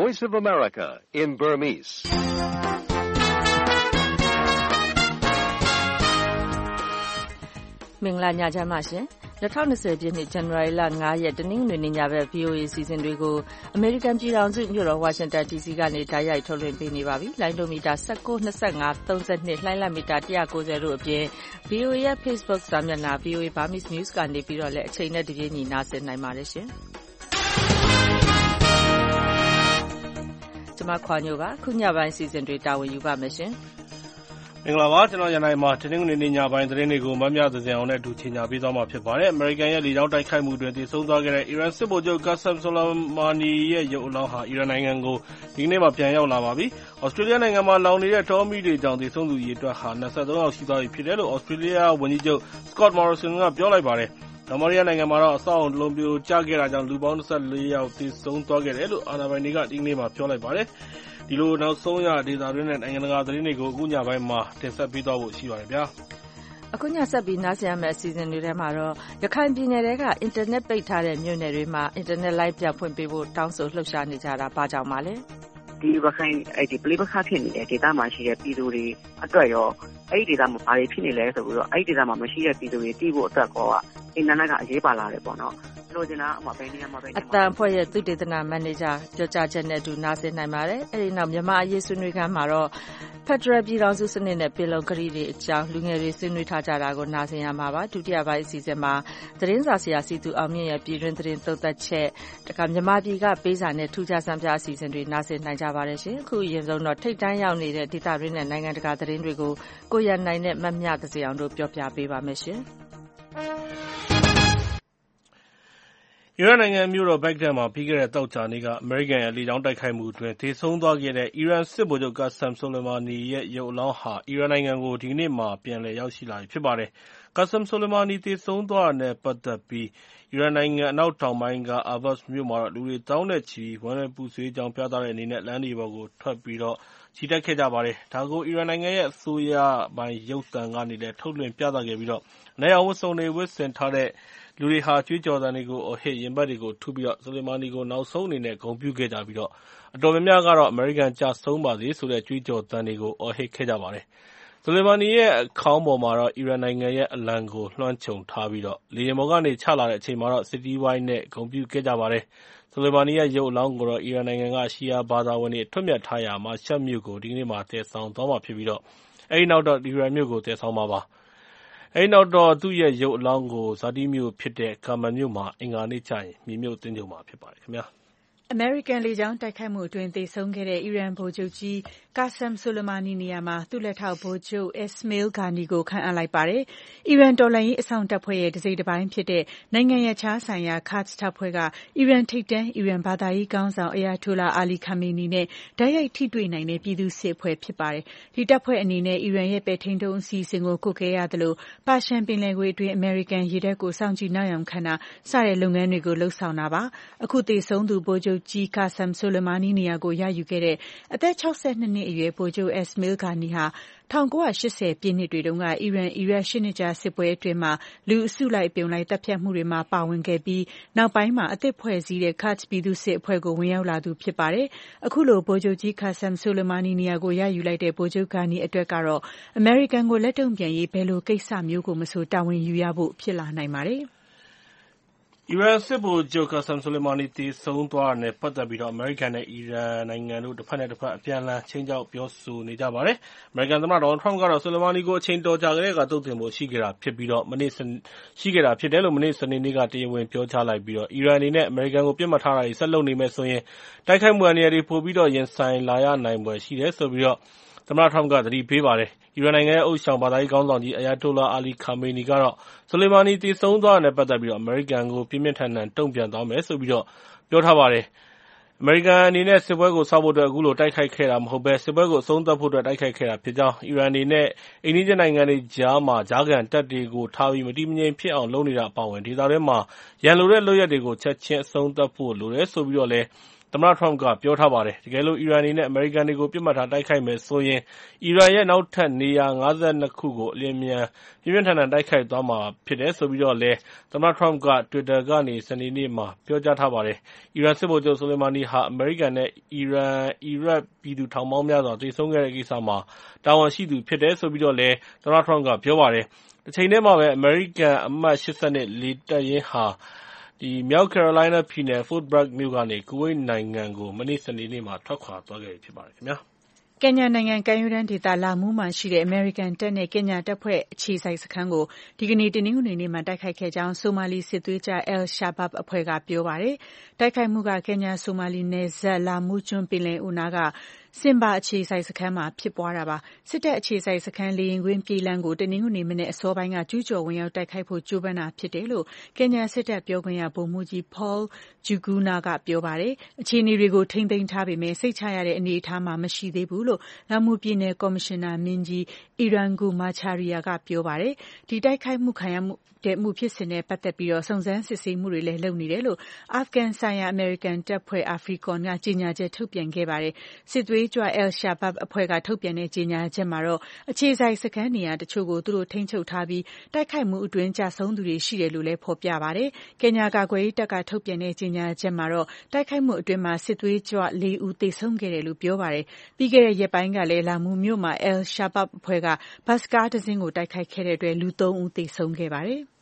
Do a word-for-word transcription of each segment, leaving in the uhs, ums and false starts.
Voice of America in Burmese. မင်္ဂလာညချမ်းပါရှင်၂၀၂၀ပြည့်နှစ်ဇန်နဝါရီလ၅ရက်တနင်္ဂနွေနေ့ညဘက် ဗွီအိုအေ စီစဉ်တွေကိုအမေရိကန်ပြည်ထောင်စုမြို့တော်ဝါရှင်တန် ဒီစီ ကနေတိုက်ရိုက်ထုတ်လွှင့်ပေးနေပါပြီ။လိုင်းဒိုမီတာ၁၉ ၂၅ ၃၂လှိုင်းလတ်မီတာ၁၉၀တို့အပြင် ဗွီအိုအေရဲ့ Facebook စာမျက်နှာ ဗွီအိုအေ Burmese News ကနေပြီးတော့လည်းအချိန်နဲ့တပြေးညီနားဆင်နိုင်ပါတယ်ရှင်။ကျွန်မခွာညိုပါခုညပိုင်းစီစဉ်တွေတာဝန်ယူပါမယ်ရှင်။မင်္ဂလာပါကျွန်တော်ရန်နိုင်မှာတင်းငွေနေ့ညပိုင်းသတင်းတွေကိုမမြသဇင်အောင်နဲ့အတူချင်ညာပေးသွားမှာဖြစ်ပါတယ်။ American ရဲ့လေကြောင်းတိုက်ခိုက်မှုတွင်တည်ဆုံသွားခဲ့တဲ့ Iran စစ်ဗိုလ်ချုပ် Qasem Soleimani ရဲ့ရုပ်အလောင်းဟာ Iran နိုင်ငံကိုဒီနေ့မှပြန်ရောက်လာပါပြီ။ Australia နိုင်ငံမှာလောင်နေတဲ့တောမီးတွေကြောင့်တည်ဆုံသူရေအတွက်ဟာ၂၃ယောက်ရှိသွားပြီဖြစ်တယ်လို့ Australia ဝန်ကြီးချုပ် Scott Morrison ကပြောလိုက်ပါတယ်။ကမ္ဘောဒီးယားနိုင်ငံမှာတော့အဆောက်အအုံလုံးပြိုကျခဲ့တာကြောင့်လူပေါင်း၂၄ယောက်တည်ဆုံသွားခဲ့တယ်လို့အာဏာပိုင်တွေကဒီနေ့မှပြောလိုက်ပါတယ်။ဒီလိုနောက်ဆုံးရဒေသတွင်းနဲ့နိုင်ငံတကာသတင်းတွေကိုအခုညပိုင်းမှာတင်ဆက်ပေးသွားဖို့ရှိပါတယ်ဗျာ။အခုညဆက်ပြီးနားဆင်ရမယ့်အစီအစဉ်တွေထဲမှာတော့ရခိုင်ပြည်နယ်တွေကအင်တာနက်ပိတ်ထားတဲ့မြို့နယ်တွေမှာအင်တာနက်လိုင်းပြန်ဖွင့်ပေးဖို့တောင်းဆိုလှုပ်ရှားနေကြတာဘာကြောင့်ပါလဲ။ဒီရခိုင်အဲ့ဒီပြည်ပခါဖြစ်နေတဲ့ဒေသမှာရှိတဲ့ပြည်သူတွေအတွက်ရောအဲ့ဒီဒေသမှာဘာတွေဖြစ်နေလဲဆိုပြီးတော့အဲ့ဒီဒေသမှာမရှိတဲ့ပြည်သူတွေတည်ဖို့အတွက်ကောအင်တာနက်ကအရေးပါလာတယ်ပေါ့နော်။လိုချင်တာအမှပဲနေရာမှာပဲအတန်ဖွဲ့ရဲ့သုတေသနမန်နေဂျာပြောကြားချက်နဲ့အတူနားဆင်နိုင်ပါတယ်။အဲဒီနောက်မြန်မာအရေးဆွေးနွေးခန်းမှာတော့ဖက်ဒရယ်ပြည်ထောင်စုစနစ်နဲ့ပြည်လုံးကတိတွေအကြောင်းလူငယ်တွေဆွေးနွေးထားကြတာကိုနားဆင်ရမှာပါ။ဒုတိယပိုင်းအစီအစဉ်မှာသတင်းစာဆရာစီသူအောင်မြင့်ရဲ့ပြည်တွင်းသတင်းသုံးသပ်ချက်တခါမြန်မာပြည်ကပေးစာနဲ့ထူးခြားစံပြအစီအစဉ်တွေနားဆင်နိုင်ကြပါတယ်ရှင်။အခုအရင်ဆုံးတော့ထိတ်တန်းရောက်နေတဲ့ဒေသတွင်းနဲ့နိုင်ငံတကာသတင်းတွေကိုကိုရနိုင်နဲ့မမြသစေအောင်တို့ပြောပြပေးပါမယ်ရှင်။အီရန်နိုင်ငံမြို့တော်ဘက်ဂဒက်မှာပြီးခဲ့တဲ့သောကြာနေ့ကအမေရိကန်ရဲ့လေကြောင်းတိုက်ခိုက်မှုအတွင်းသေဆုံးသွားခဲ့တဲ့အီရန်စစ်ဗိုလ်ချုပ် Qasem Soleimani ရဲ့ရုပ်အလောင်းဟာအီရန်နိုင်ငံကိုဒီနေ့မှပြန်လည်ရောက်ရှိလာပြီဖြစ်ပါတယ်။ Qasem Soleimani သေဆုံးသွားတာနဲ့ပတ်သက်ပြီးအီရန်နိုင်ငံအနောက်တောင်ပိုင်းက Ahvaz မြို့မှာလူတွေသောင်းနဲ့ချီဝမ်းနည်းပူဆွေးကြောင်းပြသတဲ့အနေနဲ့လမ်းတွေပေါ်ကိုထွက်ပြီးတော့ချီတက်ခဲ့ကြပါတယ်။ဒါကိုအီရန်နိုင်ငံရဲ့အစိုးရပိုင်းရုပ်သံကနေလည်းထုတ်လွှင့်ပြသခဲ့ပြီးတော့အနက်ရောင်ဝတ်စုံတွေဝတ်ဆင်ထားတဲ့လူတွေဟာကြွေးကြော်သံတွေကိုအော်ဟစ်ရင်ဘတ်တွေကိုထုပြီးတော့ဆိုလီမာနီကိုနောက်ဆုံးအနေနဲ့ဂုဏ်ပြုခဲ့ကြပြီးတော့အတော်များများကတော့အမေရိကန်ကြဆုံးပါစေဆိုတဲ့ကြွေးကြော်သံတွေကိုအော်ဟစ်ခဲ့ကြပါတယ်။ဆိုလီမာနီရဲ့အခေါင်းပေါ်မှာတော့အီရန်နိုင်ငံရဲ့အလံကိုလွှမ်းခြုံထားပြီးတော့လေယာဉ်ပေါ်ကနေချလာတဲ့အချိန်မှာတော့စစ်တီးဝိုင်းနဲ့ဂုဏ်ပြုခဲ့ကြပါတယ်။ဆိုလီမာနီရဲ့ရုပ်အလောင်းကိုတော့အီရန်နိုင်ငံကရှီယာဘာသာဝင်တွေအထွတ်မြတ်ထားရာမာရှတ်မြို့ကိုဒီနေ့မှတည်ဆောင်သွားမှာဖြစ်ပြီးတော့အဲဒီနောက်တော့အီရန်မြို့ကိုတည်ဆောင်မှာပါ။အဲဒီနောက်တော့သူ့ရဲ့ရုပ်အလောင်းကိုဇာတိမြို့ဖြစ်တဲ့ကာမန်မြို့မှာအင်္ဂါနေ့ကျရင်မြေမြုပ်သင်္ဂြိုဟ်မှာဖြစ်ပါတယ်ခင်ဗျာ။အမေရိကန်လေကြောင်းတိုက်ခိုက်မှုအတွင်းသေဆုံးခဲ့တဲ့အီရန်ဗိုလ်ချုပ်ကြီး Qasem Soleimani နေရာမှာသူ့လက်ထောက်ဗိုလ်ချုပ် Esmail Ghani ကိုခန့်အပ်လိုက်ပါတယ်။အီရန်တော်လှန်ရေးအစောင့်တပ်ဖွဲ့ရဲ့တစိတ်တပိုင်းဖြစ်တဲ့နိုင်ငံရပ်ခြားဆိုင်ရာ Quds တပ်ဖွဲ့ကအီရန်ထိပ်တန်းအီရန်ဘာသာရေးခေါင်းဆောင် Ayatollah Ali Khamenei နဲ့တိုက်ရိုက်ထိတွေ့နိုင်တဲ့ပြည်သူ့စစ်အဖွဲ့ဖြစ်ပါတယ်။ဒီတပ်ဖွဲ့အနေနဲ့အီရန်ရဲ့ပဲ့ထိန်းဒုံးအစီအစဉ်ကိုကွပ်ကဲရသလိုပါရှန်ပင်လယ်ကွေ့အတွင်းအမေရိကန်ရေတပ်ကိုစောင့်ကြည့်နောက်ယောင်ခံတာစတဲ့လုပ်ငန်းတွေကိုလှုပ်ဆောင်တာပါ။အခုသေဆုံးသူဗိုလ်ချုပ်ကြီး Qasem Soleimani နေရာကိုရယူခဲ့တဲ့အသက်၆၂နှစ်အရွယ်ဗိုလ်ချုပ် Esmail Ghani ဟာ၁၉၈၀ပြည့်နှစ်တွေတုန်းကအီရန်-အီရတ်ရှစ်နှစ်ကြာစစ်ပွဲအတွင်းမှာလူအစုလိုက်အပြုံလိုက်တပ်ဖြတ်မှုတွေမှာပါဝင်ခဲ့ပြီးနောက်ပိုင်းမှာအသစ်ဖွဲ့စည်းတဲ့ Quds ပြည်သူ့စစ်အဖွဲ့ကိုဝင်ရောက်လာသူဖြစ်ပါတယ်။အခုလိုဗိုလ်ချုပ်ကြီး Qasem Soleimani နေရာကိုရယူလိုက်တဲ့ဗိုလ်ချုပ် Ghani အတွက်ကတော့အမေရိကန်ကိုလက်တုံ့ပြန်ရေးဘယ်လိုကိစ္စမျိုးကိုမဆိုတာဝန်ယူရဖို့ဖြစ်လာနိုင်ပါတယ်။အီရန်စစ်ဗိုလ်ချုပ် Qasem Soleimani သေဆုံးသွားတာနဲ့ပတ်သက်ပြီးတော့အမေရိကန်နဲ့အီရန်နိုင်ငံတို့တစ်ဖက်နဲ့တစ်ဖက်အပြန်အလှန်ချင်းချောက်ပြောဆိုနေကြပါတယ်။အမေရိကန်သမ္မတဒေါ်နယ်ထရမ့်ကတော့ Soleimani ကိုအချိန်တော်ကြာကတည်းကတုံ့ပြန်ဖို့ရှိခဲ့တာဖြစ်ပြီးတော့မနေ့ရှိခဲ့တာဖြစ်တယ်လို့မနေ့စနေနေ့ကတရားဝင်ပြောကြားလိုက်ပြီးတော့အီရန်အနေနဲ့အမေရိကန်ကိုပြစ်မှတ်ထားတာတွေဆက်လုပ်နေမယ်ဆိုရင်တိုက်ခိုက်မှုအန္တရာယ်တွေပိုပြီးတော့ရင်ဆိုင်လာရနိုင်ဖွယ်ရှိတယ်ဆိုပြီးတော့သမ္မတထရမ့်ကသတိပေးပါတယ်။အီရန်နိုင်ငံရဲ့အုပ်ဆောင်ဘာသာရေးခေါင်းဆောင်ကြီး Ayatollah Ali Khamenei ကတော့ Soleimani သေဆုံးသွားတာနဲ့ပတ်သက်ပြီးတော့အမေရိကန်ကိုပြင်းပြင်းထန်ထန်တုံ့ပြန်သွားမယ်ဆိုပြီးတော့ပြောထားပါတယ်။အမေရိကန်အနေနဲ့စစ်ပွဲကိုဆောက်ဖို့အတွက်အခုလိုတိုက်ခိုက်ခဲ့တာမဟုတ်ဘဲစစ်ပွဲကိုအဆုံးသတ်ဖို့အတွက်တိုက်ခိုက်ခဲ့တာဖြစ်ကြောင်းအီရန်အနေနဲ့အိန္ဒိယနိုင်ငံတွေကြားမှာဂျာကန်တပ်တွေကိုထားပြီးမတည်မငြိမ်ဖြစ်အောင်လုပ်နေတာအပါအဝင်ဒေသထဲမှာရန်လိုတဲ့လုပ်ရက်တွေကိုချက်ချင်းအဆုံးသတ်ဖို့လိုတယ်ဆိုပြီးတော့လည်းသမ္မတ Trump ကပြောထားပါတယ်။ တကယ်လို့ အီရန်အနေနဲ့ အမေရိကန်တွေကို ပစ်မှတ်ထားတိုက်ခိုက်မယ်ဆိုရင် အီရန်ရဲ့ နောက်ထပ်နေရာ ၅၂ ခုကို အလျင်အမြန် ပြင်းပြင်းထန်ထန်တိုက်ခိုက်သွားမှာဖြစ်တယ်လို့လည်း သမ္မတ Trump က တွစ်တာကနေ စနေနေ့မှာ ပြောကြားထားပါတယ်။ အီရန်စစ်ဗိုလ်ချုပ် Soleimani ဟာ အမေရိကန်နဲ့ အီရန်၊ အီရတ်ပြည်သူထောင်ပေါင်းများစွာ သေဆုံးခဲ့တဲ့ကိစ္စမှာ တာဝန်ရှိသူဖြစ်တယ်လို့လည်း သမ္မတ Trump ကပြောပါတယ်။ တချိန်တည်းမှာပဲ အမေရိကန်အမှတ် ၈၂ လေတပ်ရင်းဟာ မြောက်ကယ်ရိုလိုင်းနားပြည်နယ် Fort Bragg မြို့ကနေ ကူဝိတ်နိုင်ငံကို မနေ့ စနေနေ့မှာ ထွက်ခွာသွားခဲ့ပြီဖြစ်ပါတယ်။ကင်ညာနိုင်ငံကမ်းရိုးတန်းဒေသ လာမူးမှာရှိတဲ့ အမေရိကန်တပ်နဲ့ ကင်ညာတပ်ဖွဲ့အခြေစိုက်စခန်းကို ဒီကနေ့ တနင်္ဂနွေနေ့မှာ တိုက်ခိုက်ခဲ့ကြောင်း ဆိုမာလီစစ်သွေးကြွ Al-Shabaab အဖွဲ့က ပြောပါတယ်။ တိုက်ခိုက်မှုက ကင်ညာ-ဆိုမာလီနယ်စပ် လာမူးကျွန်းပင်လယ်အော်နားက Simba အခြေစိုက်စခန်းမှာ ဖြစ်ပွားတာပါ။ စစ်တပ်အခြေစိုက်စခန်း လေယာဉ်ကွင်းပြေးလမ်းကို တနင်္ဂနွေမနက်အစောပိုင်းက ကျူးကျော်ဝင်ရောက်တိုက်ခိုက်ဖို့ ကြိုးပမ်းတာဖြစ်တယ်လို့ ကင်ညာစစ်တပ်ပြောခွင့်ရ ဗိုလ်မှူးကြီး Paul Njuguna က ပြောပါတယ်။ အခြေအနေတွေကို ထိန်းသိမ်းထားပေမယ့် စိတ်ချရတဲ့အနေအထားမှာ မရှိသေးဘူးလို့ လာမူးပြည်နယ်ကော်မရှင်နာမင်းကြီး Irungu Macharia က ပြောပါတယ်။ ဒီတိုက်ခိုက်ခံရတဲ့ဖြစ်စဉ်နဲ့ပတ်သက်ပြီး စုံစမ်းစစ်ဆေးမှုတွေလည်း လုပ်နေတယ်လို့ အာဖဂန်ဆိုင်ရာ အမေရိကန်တပ်ဖွဲ့ AFRICOM က ကြေညာချက်ထုတ်ပြန်ခဲ့ပါတယ်။ စစ်သွေးကြွ Al-Shabaab အဖွဲ့က ထုတ်ပြန်တဲ့ကြေညာချက်မှာတော့ အခြေစိုက်စခန်းနေရာတချို့ကို သူတို့ထိန်းချုပ်ထားပြီး တိုက်ခိုက်မှုအတွင်း ကျဆုံးသူတွေရှိတယ်လို့လည်း ဖော်ပြပါတယ်။ ကင်ညာကာကွယ်ရေးတပ်က ထုတ်ပြန်တဲ့ကြေညာချက်မှာတော့ တိုက်ခိုက်မှုအတွင်း စစ်သွေးကြွ လေး ဦး သေဆုံးခဲ့တယ်လို့ ပြောပါတယ်။ ပြီးခဲ့တဲ့ရက်ပိုင်းကလည်း လာမူးမြို့မှာ Al-Shabaab အဖွဲ့က ဘတ်စ်ကားတစင်းကို တိုက်ခိုက်ခဲ့တဲ့အတွက် လူ သုံး ဦး သေဆုံးခဲ့ပါတယ်။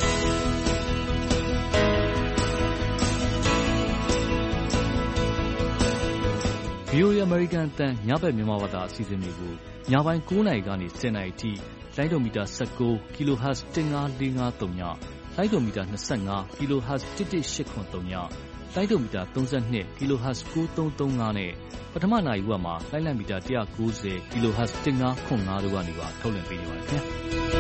ဗွီအိုအေ အမေရိကန်အသံ ညဘက်မြန်မာဘာသာအစီအစဉ်တွေကို ညပိုင်း ကိုးနာရီကနေ ဆယ်နာရီအထိ လိုင်းဒိုမီတာ ၁၉ kHz ၁၅၄၅၃ည၊ လိုင်းဒိုမီတာ ၂၅ kHz ၁၁၈၇၃ည၊ လိုင်းဒိုမီတာ ၃၂ kHz ၉၃၃၅နဲ့ ပထမနာရီဝက်မှာ လိုင်းလံမီတာ ၁၉၀ kHz ၁၅၇၅တို့ကနေပါ ထုတ်လွှင့်ပေးနေပါတယ်ခင်ဗျာ။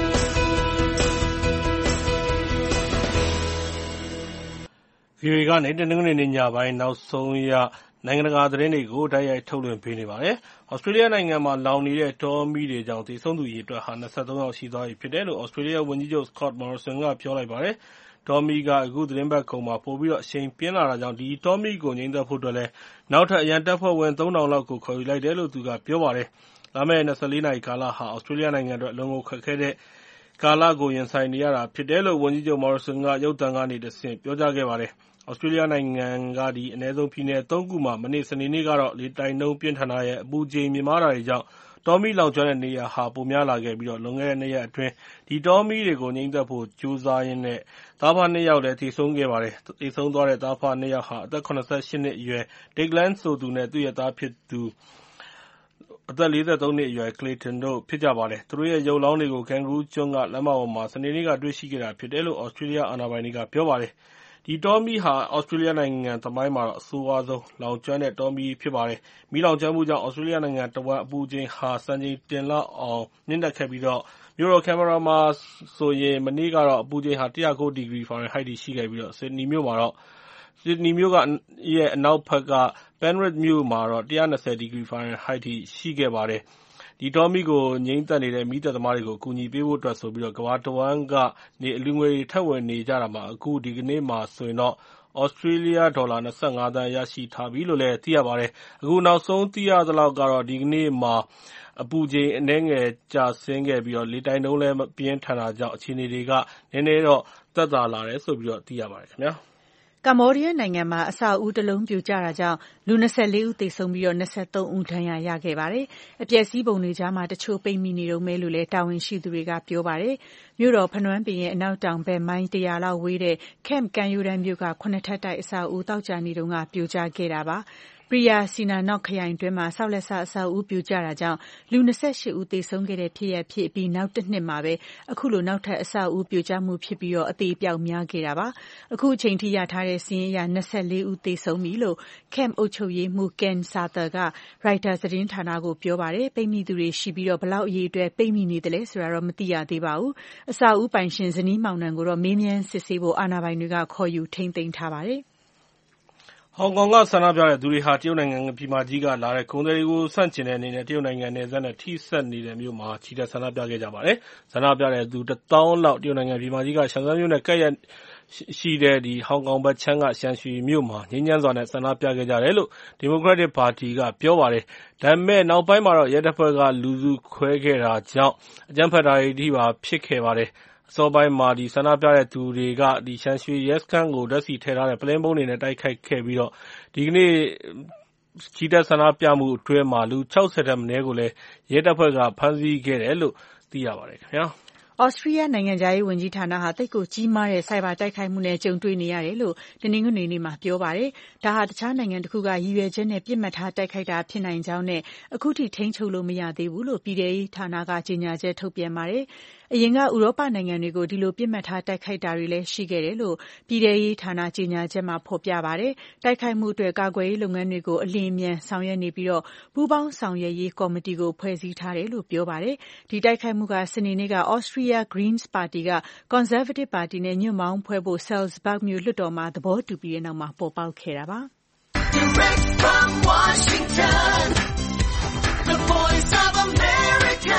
ဗွီအိုအေကနေ တနင်္ဂနွေနေ့ညပိုင်း နောက်ဆုံးရ နိုင်ငံတကာသတင်းတွေကို တိုက်ရိုက်ထုတ်လွှင့်ပေးနေပါတယ်။ သြစတြေးလျနိုင်ငံမှာလောင်နေတဲ့ တောမီးတွေကြောင့် သေဆုံးသူအရေအတွက်ဟာ ၂၃ ယောက်ရှိသွားပြီဖြစ်တယ်လို့ သြစတြေးလျဝန်ကြီးချုပ် Scott Morrison က ပြောလိုက်ပါတယ်။ တောမီးက အခုသီတင်းပတ်ကုန်မှာ ပိုပြီးအရှိန်ပြင်းလာတာကြောင့် ဒီတောမီးကိုငြိမ်းသတ်ဖို့အတွက် နောက်ထပ် အရန်တပ်ဖွဲ့ဝင် သုံးထောင်လောက်ကို ခေါ်ယူလိုက်တယ်လို့ သူကပြောပါတယ်။ လာမယ့် ၂၄ နာရီကာလဟာ သြစတြေးလျနိုင်ငံအတွက် အလွန်ကိုခက်ခဲတဲ့ကာလကို ရင်ဆိုင်နေရတာဖြစ်တယ်လို့ ဝန်ကြီးချုပ် Morrison က ရုပ်သံကနေတဆင့် ပြောကြားခဲ့ပါတယ်။ သြစတြေးလျနိုင်ငံက အနည်းဆုံးပြည်နယ် သုံးခုမှာ မနေ့ စနေနေ့ကတော့ လေတိုက်နှုန်းပြင်းထန်တာရယ် အပူချိန်မြင့်မားတာတွေကြောင့် တောမီးလောင်ကျွမ်းတဲ့နေရာဟာ ပိုများလာခဲ့ပြီး လွန်ခဲ့တဲ့ ၂ ရက်အတွင်း ဒီတောမီးတွေကို ငြိမ်းသတ်ဖို့ကြိုးစားရင်း သားအဖနှစ်ယောက်လည်း သေဆုံးခဲ့ပါတယ်။ သေဆုံးသွားတဲ့ သားအဖနှစ်ယောက်ဟာ အသက် ၇၈ နှစ်အရွယ် Declan ဆိုသူနဲ့ သူ့ရဲ့သားဖြစ်သူ အသက် ၄၃ နှစ်အရွယ် Clayton တို့ဖြစ်ကြပါတယ်။ သူတို့ရဲ့ရုပ်အလောင်းတွေကို Kangaroo ကျွန်းက လမ်းမပေါ်မှာ စနေနေ့က တွေ့ရှိခဲ့တာဖြစ်တယ်လို့ သြစတြေးလျအာဏာပိုင်တွေက ပြောပါတယ်။ ဒီတောမီးဟာ သြစတြေးလျနိုင်ငံသမိုင်းမှာ အဆိုးရွားဆုံးလောင်ကျွမ်းတဲ့တောမီးဖြစ်ပါတယ်။ မီးလောင်ကျွမ်းမှုကြောင့် သြစတြေးလျနိုင်ငံတဝှမ်း အပူချိန်ဟာ စံချိန်တင်လောက်အောင် မြင့်တက်ခဲ့ပြီး မြို့တော် ကင်ဘာရာမှာဆိုရင် မနေ့ကတော့ အပူချိန်ဟာ ၁၀၉ ဒီဂရီ ဖာရင်ဟိုက်အထိရှိခဲ့ပြီး ဆစ်ဒနီမြို့အနောက်ဘက်က Penrith မြို့မှာတော့ ၁၂၀ ဒီဂရီ ဖာရင်ဟိုက်အထိ ရှိခဲ့ပါတယ်။ ဒီတောမီးကိုငြိမ်းသတ်နေတဲ့ မီးသတ်သမားတွေကို အကူအညီပေးဖို့အတွက် ကမ္ဘာတဝှမ်းကနေ အလှူငွေတွေ ထည့်ဝင်နေကြတာမှာ အခု ဒီကနေ့မှာဆိုရင် သြစတြေးလျဒေါ်လာ ၂၅ သန်း ရရှိထားပြီလို့ သိရပါတယ်။ အခုနောက်ဆုံးသိရသလောက်ကတော့ ဒီကနေ့မှာ အပူချိန်အနည်းငယ်ကျဆင်းခဲ့ပြီး လေတိုက်နှုန်းလည်း မပြင်းထန်တာကြောင့် အခြေအနေတွေက နည်းနည်းသက်သာလာတယ်လို့ သိရပါတယ်ခင်ဗျာ။ကမ္ဘောဒီးယားနိုင်ငံမှာ အဆောက်အဦးတလုံးပြိုကျတာကြောင့် လူ ၂၄ ဦးသေဆုံးပြီး ၂၃ ဦး ဒဏ်ရာရခဲ့ပါတယ်။ အပျက်အစီးပုံတွေကြားမှာ တချို့ပိတ်မိနေတုန်းပဲလို့လည်း တာဝန်ရှိသူတွေက ပြောပါတယ်။ မြို့တော် ဖနွမ်းပင်ရဲ့ အနောက်တောင်ဘက် မိုင် ၁၀၀ လောက်ဝေးတဲ့ Camp ကမ်းရိုးတန်းမြို့က ခုနှစ်ထပ်တိုက်အဆောက်အဦး သောကြာနေ့က ပြိုကျခဲ့တာပါ။ Phra Sihanouk ခရိုင်အတွင်းမှာ ဆောက်လက်စအဆောက်အဦးပြိုကျတာကြောင့် လူ ၂၈ ဦးသေဆုံးခဲ့တဲ့ဖြစ်ရပ်ဖြစ်အပြီး နောက်တနှစ်မှာပဲ အခုလို နောက်ထပ်အဆောက်အဦးပြိုကျမှုဖြစ်ပြီး အသေအပျောက်များခဲ့တာပါ။ အခုချိန်ထိရထားတဲ့စာရင်းအရ ၂၄ ဦးသေဆုံးပြီလို့ Camp အုပ်ချုပ်ရေးမှူး Ken Sarthar က ရိုက်တာသတင်းဌာနကို ပြောပါတယ်။ ပိတ်မိသူတွေရှိပြီး ဘယ်လောက်အရေအတွက် ပိတ်မိနေသလဲဆိုတာတော့ မသိရသေးပါဘူး။ အဆောက်အဦးပိုင်ရှင် ဇနီးမောင်နှံကိုတော့ မေးမြန်းစစ်ဆေးဖို့ အာဏာပိုင်တွေက ခေါ်ယူထိန်းသိမ်းထားပါတယ်။ဟောင်ကောင်က ဆန္ဒပြတဲ့သူတွေဟာ တရုတ်နိုင်ငံပြည်မကြီးကလာတဲ့ ကုန်သည်တွေကို ဆန့်ကျင်တဲ့အနေနဲ့ တရုတ်နိုင်ငံနယ်စပ်နဲ့ ထိစပ်နေတဲ့မြို့မှာ ချီတက်ဆန္ဒပြခဲ့ကြပါတယ်။ ဆန္ဒပြတဲ့သူ တသောင်းလောက် တရုတ်နိုင်ငံပြည်မကြီးက ရှန်ဇန်းမြို့နဲ့ ကပ်လျက်ရှိတဲ့ဒီဟောင်ကောင်ဘက်ချမ်းကရှန်ရှီမြို့မှာငြိမ်းချမ်းစွာနဲ့ဆန္ဒပြခဲ့ကြတယ်လို့ Democratic Party ကပြောပါတယ်။ဒါပေမဲ့နောက်ပိုင်းမှာတော့ရဲတပ်ဖွဲ့ကလူစုခွဲခဲ့တာကြောင့်အကြမ်းဖက်တာတွေအထိပါဖြစ်ခဲ့ပါတယ်။အစောပိုင်းမှာဒီဆန္ဒပြတဲ့သူတွေကဒီရှန်ရှီရဲစခန်းကိုဓာတ်ဆီထည့်ထားတဲ့ပလင်းပုံးတွေနဲ့တိုက်ခိုက်ခဲ့ပြီးတော့ဒီကနေ့ချီတက်ဆန္ဒပြမှုအတွင်းမှာလူ ၆၀ ထက်မနည်းကိုလည်းရဲတပ်ဖွဲ့ကဖမ်းဆီးခဲ့တယ်လို့သိရပါတယ်ခင်ဗျာ။ဩစတြီးယားနိုင်ငံခြားရေးဝန်ကြီးဌာနဟာသိပ်ကိုကြီးမားတဲ့ဆိုက်ဘာတိုက်ခိုက်မှုနဲ့ကြုံတွေ့နေရတယ်လို့တနင်္ဂနွေနေ့မှာပြောပါတယ်။ဒါဟာတခြားနိုင်ငံတစ်ခုကရည်ရွယ်ချက်နဲ့ပြစ်မှတ်ထားတိုက်ခိုက်တာဖြစ်နိုင်ကြောင်းနဲ့အခုထိထိန်းချုပ်လို့မရသေးဘူးလို့ပြည်ထရေးဌာနကကြေညာချက်ထုတ်ပြန်ပါတယ်။အရင်ကဥရောပနိုင်ငံတွေကိုဒီလိုပြစ်မှတ်ထားတိုက်ခိုက်တာတွေလည်းရှိခဲ့တယ်လို့ပြည်ထရေးဌာနကြေညာချက်မှာဖော်ပြပါတယ်။တိုက်ခိုက်မှုအတွက်ကာကွယ်ရေးလုပ်ငန်းတွေကိုအလျင်အမြန်ဆောင်ရွက်နေပြီးတော့ပူးပေါင်းဆောင်ရွက်ရေးကော်မတီကိုဖွဲ့စည်းထားတယ်လို့ပြောပါတယ်။ဒီတိုက်ခိုက်မှုကစနေနေ့ကဩစတြီးယား Greens ပါတီက Conservative ပါတီနဲ့ညွန့်ပေါင်းဖွဲ့ဖို့ Salzburg မြို့လွှတ်တော်မှာသဘောတူပြီးတဲ့နောက်မှာပေါ်ပေါက်ခဲ့တာပါ။ Direct from Washington, the voice of America,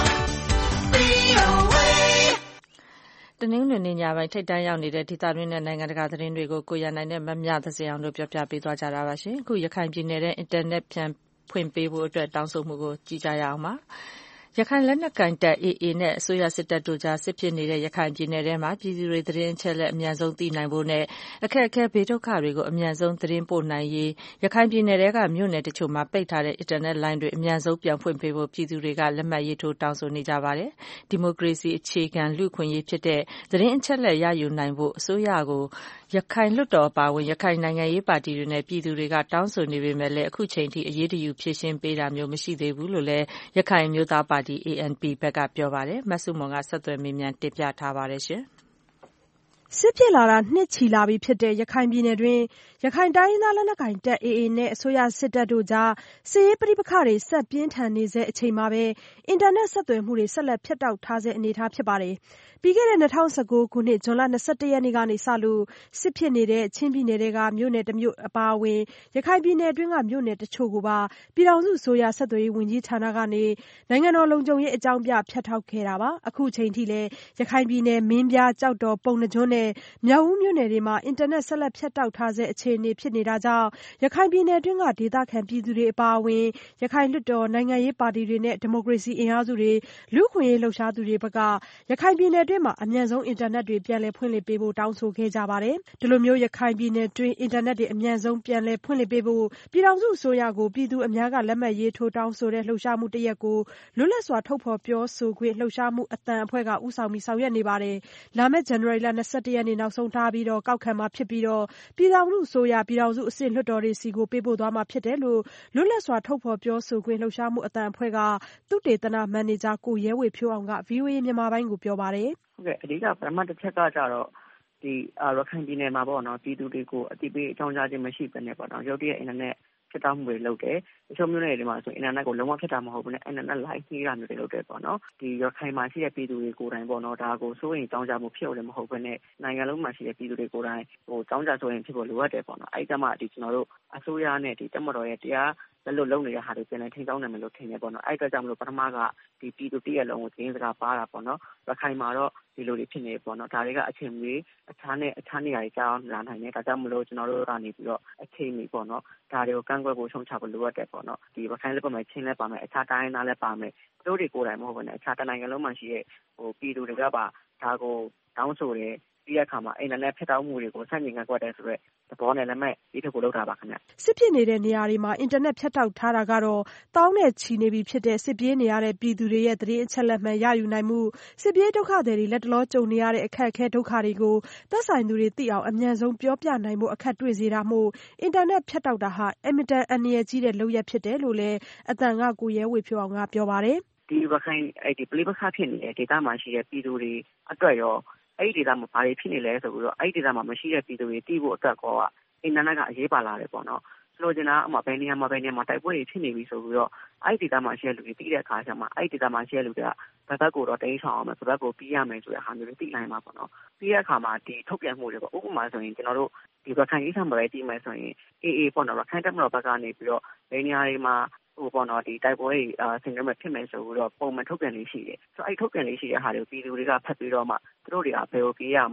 တနင်္ဂနွေနေ့ညပိုင်းထိပ်တန်းရောက်နေတဲ့ဒေသတွင်းနဲ့နိုင်ငံတကာသတင်းတွေကိုကိုရနိုင်နဲ့မမြသဇင်အောင်တို့ပြောပြပေးသွားကြတာပါရှင်။အခုရခိုင်ပြည်နယ်ရဲ့အင်တာနက်ပြန်ဖွင့်ပေးဖို့အတွက်တောင်းဆိုမှုကိုကြည့်ကြရအောင်ပါ။ရခိုင်လက်နက်ကိုင်တပ် အေအေ နဲ့အစိုးရစစ်တပ်တို့ကြားစစ်ဖြစ်နေတဲ့ရခိုင်ပြည်နယ်ထဲမှာပြည်သူတွေသတင်းအချက်အလက်အမြန်ဆုံးသိနိုင်ဖို့နဲ့အခက်အခဲဘေးဒုက္ခတွေကိုအမြန်ဆုံးသတင်းပို့နိုင်ရေးရခိုင်ပြည်နယ်ထဲကမြို့နယ်တချို့မှာပိတ်ထားတဲ့အင်တာနက်လိုင်းတွေအမြန်ဆုံးပြန်ဖွင့်ပေးဖို့ပြည်သူတွေကလက်မှတ်ရေးထိုးတောင်းဆိုနေကြပါတယ်။ဒီမိုကရေစီအခြေခံလူ့အခွင့်အရေးဖြစ်တဲ့သတင်းအချက်အလက်ရယူနိုင်ဖို့အစိုးရကိုရခိုင်လွှတ်တော်ပါဝင်ရခိုင်နိုင်ငံရေးပါတီတွေနဲ့ပြည်သူတွေကတောင်းဆိုနေပေမဲ့လည်းအခုချိန်ထိအရေးတယူဖြည့်ရှင်းပေးတာမျိုးမရှိသေးဘူးလို့လည်းရခိုင်မျိုးသားပါတီ အေ အန် ပီ ဘက်ကပြောပါတယ်။မဆုမွန်ကဆက်သွယ်မေးမြန်းတင်ပြထားပါတယ်ရှင်။စစ်ဖြစ်လာတာနှစ်ချီလာပြီဖြစ်တဲ့ရခိုင်ပြည်နယ်တွင်းရခိုင်တိုင်းရင်းသားလက်နက်ကိုင်တပ် အေအေ နဲ့အစိုးရစစ်တပ်တို့ကြားစစ်ရေးပဋိပက္ခတွေဆက်ပြင်းထန်နေဆဲအချိန်မှာပဲအင်တာနက်ဆက်သွယ်မှုတွေဆက်လက်ဖြတ်တောက်ထားဆဲအနေအထားဖြစ်ပါတယ်။ပြီးခဲ့တဲ့၂၀၁၉ခုနှစ်ဇွန်လ၂၁ရက်နေ့ကနေစလို့စစ်ဖြစ်နေတဲ့ချင်းပြည်နယ်တွေကမြို့နယ်တစ်မြို့အပါအဝင်ရခိုင်ပြည်နယ်အတွင်းကမြို့နယ်တချို့ကိုပါပြည်ထောင်စုအစိုးရဆက်သွယ်ရေးဝန်ကြီးဌာနကနေနိုင်ငံတော်လုံခြုံရေးအကြောင်းပြဖြတ်တောက်ခဲ့တာပါ။အခုချိန်ထိလည်းရခိုင်ပြည်နယ်မင်းပြားကြောက်တော်ပုဏ္ဏားကျွန်းနဲ့မြောက်ဦးမြို့နယ်တွေမှာအင်တာနက်ဆက်လက်ဖြတ်တောက်ထားဆဲအခြေအနေဖြစ်နေတာကြောင့်ရခိုင်ပြည်နယ်အတွင်းကဒေသခံပြည်သူတွေအပါအဝင်ရခိုင်လွှတ်တော်နိုင်ငံရေးပါတီတွေနဲ့ဒီမိုကရေစီအင်အားစုတွေလူ့အခွင့်အရေးလှုပ်ရှားသူတွေဘက်ကရခိုင်ပြည်နယ်အတွင်းမှာအမြန်ဆုံးအင်တာနက်တွေပြန်လည်ဖွင့်လှစ်ပေးဖို့တောင်းဆိုခဲ့ကြပါတယ်။ဒီလိုမျိုးရခိုင်ပြည်နယ်တွင်းအင်တာနက်တွေအမြန်ဆုံးပြန်လည်ဖွင့်လှစ်ပေးဖို့ပြည်ထောင်စုအစိုးရကိုပြည်သူအများကလက်မှတ်ရေးထိုးတောင်းဆိုတဲ့လှုပ်ရှားမှုတစ်ရပ်ကိုလွတ်လပ်စွာထုတ်ဖော်ပြောဆိုခွင့်လှုပ်ရှားမှုအသံအဖွဲ့ကဦးဆောင်ပြီးဆောင်ရွက်နေပါတယ်။လာမယ့်ဇန်နဝါရီလ၂၁ရက်နေ့နောက်ဆုံးထားပြီးတော့ကောက်ခံမှာဖြစ်ပြီးတော့ပြည်ထောင်စုအစိုးရပြည်ထောင်စုအဆင့်လွှတ်တော်တွေစီကိုပေးပို့သွားမှာဖြစ်တယ်လို့လွတ်လပ်စွာထုတ်ဖော်ပြောဆိုခွင့်လှုပ်ရှားမှုအသံအဖွဲ့ကသုတေသနမန်နေဂျာကိုရဲဝေဖြိုးအောင်က ဗီအိုအေမြန်မာပိုင်းကိုပြောပါတယ်။ဟုတ်ကဲ့အဓိကပထမတစ်ချက်ကကြတော့ဒီရခိုင်ပြည်နယ်မှာပေါ့နော်ပြည်သူတွေကိုအတိပေးအကြောင်းကြားခြင်းမရှိဘဲနဲ့ပေါ့နော်ရုတ်တရက်အင်တာနက်ဖြတ်တောက်မှုတွေလုပ်တယ်။တချို့မျိုးတွေဒီမှာဆိုအင်တာနက်ကိုလုံးဝဖြတ်တာမဟုတ်ဘူးနဲ့အင်တာနက် live ကြီးတာမျိုးတွေလုပ်တယ်ပေါ့နော်။ဒီရခိုင်မှာရှိတဲ့ပြည်သူတွေကိုယ်တိုင်ပေါ့နော်ဒါကိုစိုးရိမ်ကြောင်းကြမှုဖြစ်လို့လည်းမဟုတ်ဘဲနဲ့နိုင်ငံလုံးမှာရှိတဲ့ပြည်သူတွေကိုယ်တိုင်ဟိုကြောင်းကြစိုးရိမ်ဖြစ်ဖို့လိုအပ်တယ်ပေါ့နော်။အဲဒီကမှဒီကျွန်တော်တို့အစိုးရနဲ့ဒီတပ်မတော်ရဲ့တရားလက်လွတ်လုံးနေတဲ့ဟာတွေပြန်လည်ထိန်းကျောင်းနိုင်မယ်လို့ထင်တယ်ပေါ့နော်။အဲဒီကကြောင့်မလို့ပထမကဒီပြည်သူတရက်လုံးကိုကျင်းစကားပါတာပေါ့နော်။ရခိုင်မှာတော့ဒီလိုတွေဖြစ်နေပေါ့နော်။ဒါတွေကအချိန်မီအခြားနဲ့အခြားနေရာတွေကြောင်းလာနိုင်တယ်။ဒါကြောင့်မလို့ကျွန်တော်တို့ကနေပြီးတော့အချိန်မီပေါ့နော်။ဒါတွေကိုကန့်ကွက်ဖို့ရှုံချဖို့လိုအပ်တယ်ပေါ့နော်။ဒီရခိုင်လက်ပေါ်မှာချင်းလဲပါမယ်အခြားတိုင်းသားလဲပါမယ်။တို့တွေကိုယ်တိုင်မဟုတ်ဘဲနဲ့အခြားတနိုင်ငံလုံးမှာရှိတဲ့ဟိုပြည်သူတွေကပါဒါကိုတောင်းဆိုတယ်ပြီးတဲ့အခါမှာအင်တာနက်ဖြတ်တောက်မှုတွေကိုဆန့်ကျင်ကန့်ကွက်တယ်ဆိုတော့သဘောနဲ့လက်မှတ်ရေးထုတ်ဖို့လုပ်တာပါခင်ဗျ။စစ်ဖြစ်နေတဲ့နေရာတွေမှာအင်တာနက်ဖြတ်တောက်ထားတာကတော့တောင်းနဲ့ချီနေပြီဖြစ်တဲ့စစ်ပြေးနေရတဲ့ပြည်သူတွေရဲ့သတင်းအချက်အလက်မှန်ရယူနိုင်မှုစစ်ပြေးဒုက္ခတွေတွေလက်တလောကြုံနေရတဲ့အခက်အခဲဒုက္ခတွေကိုသက်ဆိုင်သူတွေသိအောင်အမြန်ဆုံးပြောပြနိုင်ဖို့အခက်တွေ့စေတာမို့အင်တာနက်ဖြတ်တောက်တာဟာအင်မတန်အန္တရာယ်ကြီးတဲ့လုပ်ရပ်ဖြစ်တယ်လို့လည်းအတန်ကကိုရဲဝေဖြိုးအောင်ကပြောပါတယ်။ဒီရခိုင်အဲ့ဒီပဋိပက္ခဖြစ်နေတဲ့ဒေသမှာရှိတဲ့ပြည်သူတွေအတွက်ရောအဲ့ဒီဒေသမှာဘာတွေဖြစ်နေလဲဆိုပြီးတော့အဲ့ဒီဒေသမှာမရှိတဲ့ပြည်သူတွေသိဖို့အတွက်ကအင်တာနက်ကအရေးပါလာတယ်ပေါ့နော်။ဆိုလိုချင်တာအမှဘယ်နေရာမှာဘယ်နေရာမှာတိုက်ပွဲတွေဖြစ်နေပြီဆိုပြီးတော့အဲ့ဒီဒေသမှာရှိတဲ့လူတွေသိတဲ့အခါကျမှအဲ့ဒီဒေသမှာရှိတဲ့လူတွေကဘက်ဘက်ကိုတော့တင်းဆောင်အောင်မယ်ဘက်ဘက်ကိုပြီးရမယ်ဆိုတဲ့ဟာမျိုးတွေသိနိုင်မှာပေါ့နော်။ပြီးတဲ့အခါမှာဒီထုတ်ပြန်မှုတွေပေါ့ဥပမာဆိုရင်ကျွန်တော်တို့ဒီရခိုင်ရေးဆံမှာပဲကြည့်မယ်ဆိုရင်အေအေပေါ့နော်ရခိုင်တပ်မတော်ဘက်ကနေပြီးတော့ဘယ်နေရာတွေမှာဟိုပေါ့နော်ဒီတိုက်ပွဲတွေအာဆင်နွှဲမဲ့ဖြစ်မယ်ဆိုပြီးတော့ပုံမှန်ထုတ်ပြန်လေးရှိတယ်။ဆိုအဲ့ထုတ်ပြန်လေးရှိတဲ့ဟာတွေကိုပြည်သူတွေကဖတ်ပြီးတော့မှသူတို့တွေကဘယ်လိုပြေးရမလဲ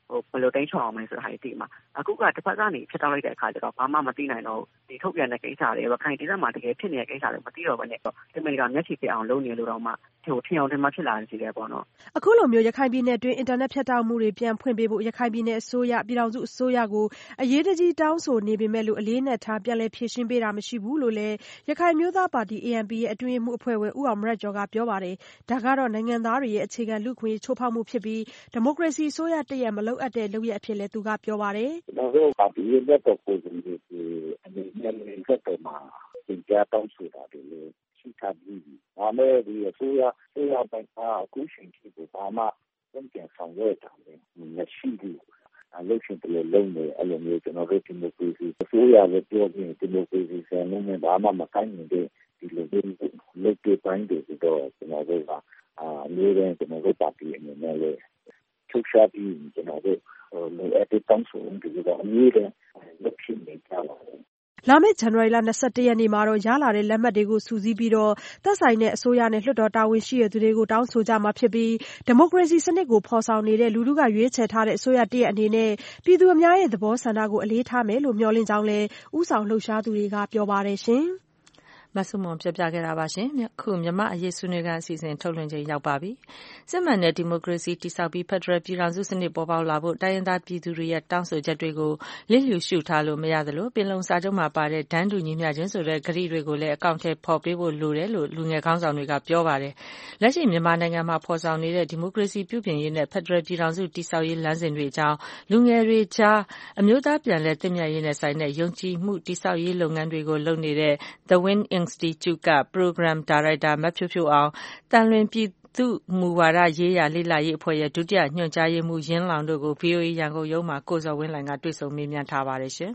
ဟိုဘယ်လိုတိတ်ချောင်းအောင်လဲဆိုတာဒီမှာအခုကတစ်ဖက်ကနေဖြစ်တော့လိုက်တဲ့အခါကျတော့ဘာမှမသိနိုင်တော့ဒီထုတ်ပြန်တဲ့ကိစ္စတွေရခိုင်ဒေသမှာတကယ်ဖြစ်နေတဲ့ကိစ္စတွေမသိတော့ဘဲနဲ့ဒီမိကမျက်ခြေပြအောင်လုပ်နေလို့တော့မှဟိုထင်အောင်ထင်မှဖြစ်လာနေစီတယ်ပေါ့နော်အခုလိုမျိုးရခိုင်ပြည်နယ်အတွင်းအင်တာနက်ဖြတ်တောက်မှုတွေပြန်ဖွင့်ပေးဖို့ရခိုင်ပြည်နယ်အစိုးရပြည်ထောင်စုအစိုးရကိုအရေးတကြီးတောင်းဆိုနေပေမဲ့လို့အလေးနဲ့ထားပြန်လည်ဖြေရှင်းပေးတာမရှိဘူးလို့လည်းရခိုင်မျိုးသားပါတီ A N P ရဲ့အတွင်းရေးမှူးအဖွဲ့ဝင်ဦးအောင်မရတ်ကျော်ကပြောပါတယ်ဒါကတော့နိုင်ငံသားတွေရဲ့အခြေခံလူ့အခွင့်အရေးချိုးဖောက်မှုဖြစ်ပြီးဒီမိုကရေစီအစိုးရတရက်မလုပ်အပ်တဲ့လုပ်ရအဖြစ်လည်းသူကပြောပါတယ်ကျွန်တော်တို့ပါတီရဲ့လက်တော်ကိုယ်စားလှယ်တွေအနေနဲ့လည်းသက်တော်မှာသင်ကြားတောင်းဆိုတာတွေလည်းရှိထားပြီးဒါမဲ့ဒီအစိုးရအစိုးရပိုင်းကအခုချိန်ထိဘာမှပြန်ပြန်ဆောင်ရွက်တာလည်းမရှိဘူးအလုပ်ရှင်တွေလုံးနေအဲ့လိုမျိုးကျွန်တော်တို့ဒီမိုကရေစီအစိုးရလည်းပြောပြီးဒီမိုကရေစီဆန်လုံးနဲ့ဘာမှမကိုင်းနေတဲ့ဒီလိုမျိုးလက်တွေပိုင်းတွေတော့ကျွန်တော်တို့ကအမျိုးနဲ့ကျွန်တော်တို့ပါတီအနေနဲ့လည်းချုပ်ရှားပြီးကျွန်တော်တို့လိုအပ်တဲ့တောင်းဆိုမှုတွေတော့အမျိုးနဲ့လက်ရှိနေကြပါတယ်လာမယ့်ဇန်နဝါရီလ၂၁ရက်နေ့မှာတော့ရလာတဲ့လက်မှတ်တွေကိုစုစည်းပြီးတော့သက်ဆိုင်တဲ့အစိုးရနဲ့လွှတ်တော်တာဝန်ရှိတဲ့သူတွေကိုတောင်းဆိုကြမှာဖြစ်ပြီးဒီမိုကရေစီစနစ်ကိုဖော်ဆောင်နေတဲ့လူထုကရွေးချယ်ထားတဲ့အစိုးရတရက်အနေနဲ့ပြည်သူအများရဲ့သဘောဆန္ဒကိုအလေးထားမယ်လို့မျှော်လင့်ကြောင်းလည်းဦးဆောင်လှုပ်ရှားသူတွေကပြောပါတယ်ရှင်မဆုမွန်ပြပြခဲ့တာပါရှင်ခုမြန်မာအရေးဆွေးနွေးခန်းအစီအစဉ်ထုတ်လွှင့်ချိန်ရောက်ပါပြီစစ်မှန်တဲ့ဒီမိုကရေစီတည်ဆောက်ပြီးဖက်ဒရယ်ပြည်ထောင်စုစနစ်ပေါ်ပေါက်လာဖို့တိုင်းရင်းသားပြည်သူတွေရဲ့တောင်းဆိုချက်တွေကိုလစ်လျူရှုထားလို့မရသလိုပင်လုံစာချုပ်မှာပါတဲ့ဒန်းတူညီမျှခြင်းဆိုတဲ့ကတိတွေကိုလည်းအကောင့်ထဲပေါ်ပေးဖို့လိုတယ်လို့လူငယ်ခေါင်းဆောင်တွေကပြောပါတယ်လက်ရှိမြန်မာနိုင်ငံမှာဖော်ဆောင်နေတဲ့ဒီမိုကရေစီပြုပြင်ရေးနဲ့ဖက်ဒရယ်ပြည်ထောင်စုတည်ဆောက်ရေးလမ်းစဉ်တွေအကြောင်းလူငယ်တွေကြားအမျိုးသားပြန်လည်သင့်မြတ်ရေးနဲ့ဆိုင်တဲ့ယုံကြည်မှုတည်ဆောက်ရေးလုပ်ငန်းတွေကိုလုပ်နေတဲ့ The Win Institute က Program Director မဖြိုးဖြိုးအောင်တန်လွင်ပြည်သူ့မူဝါဒရေးရာလေ့လာရေးအဖွဲ့ရဲ့ဒုတိယညွှန်ကြားရေးမှူးရင်းလောင်တို့ကို ဗွီအိုအေ ရန်ကုန်ရုံးမှာကိုဇော်ဝင်းလှိုင်ကတွေ့ဆုံမေးမြန်းထားပါတယ်ရှင်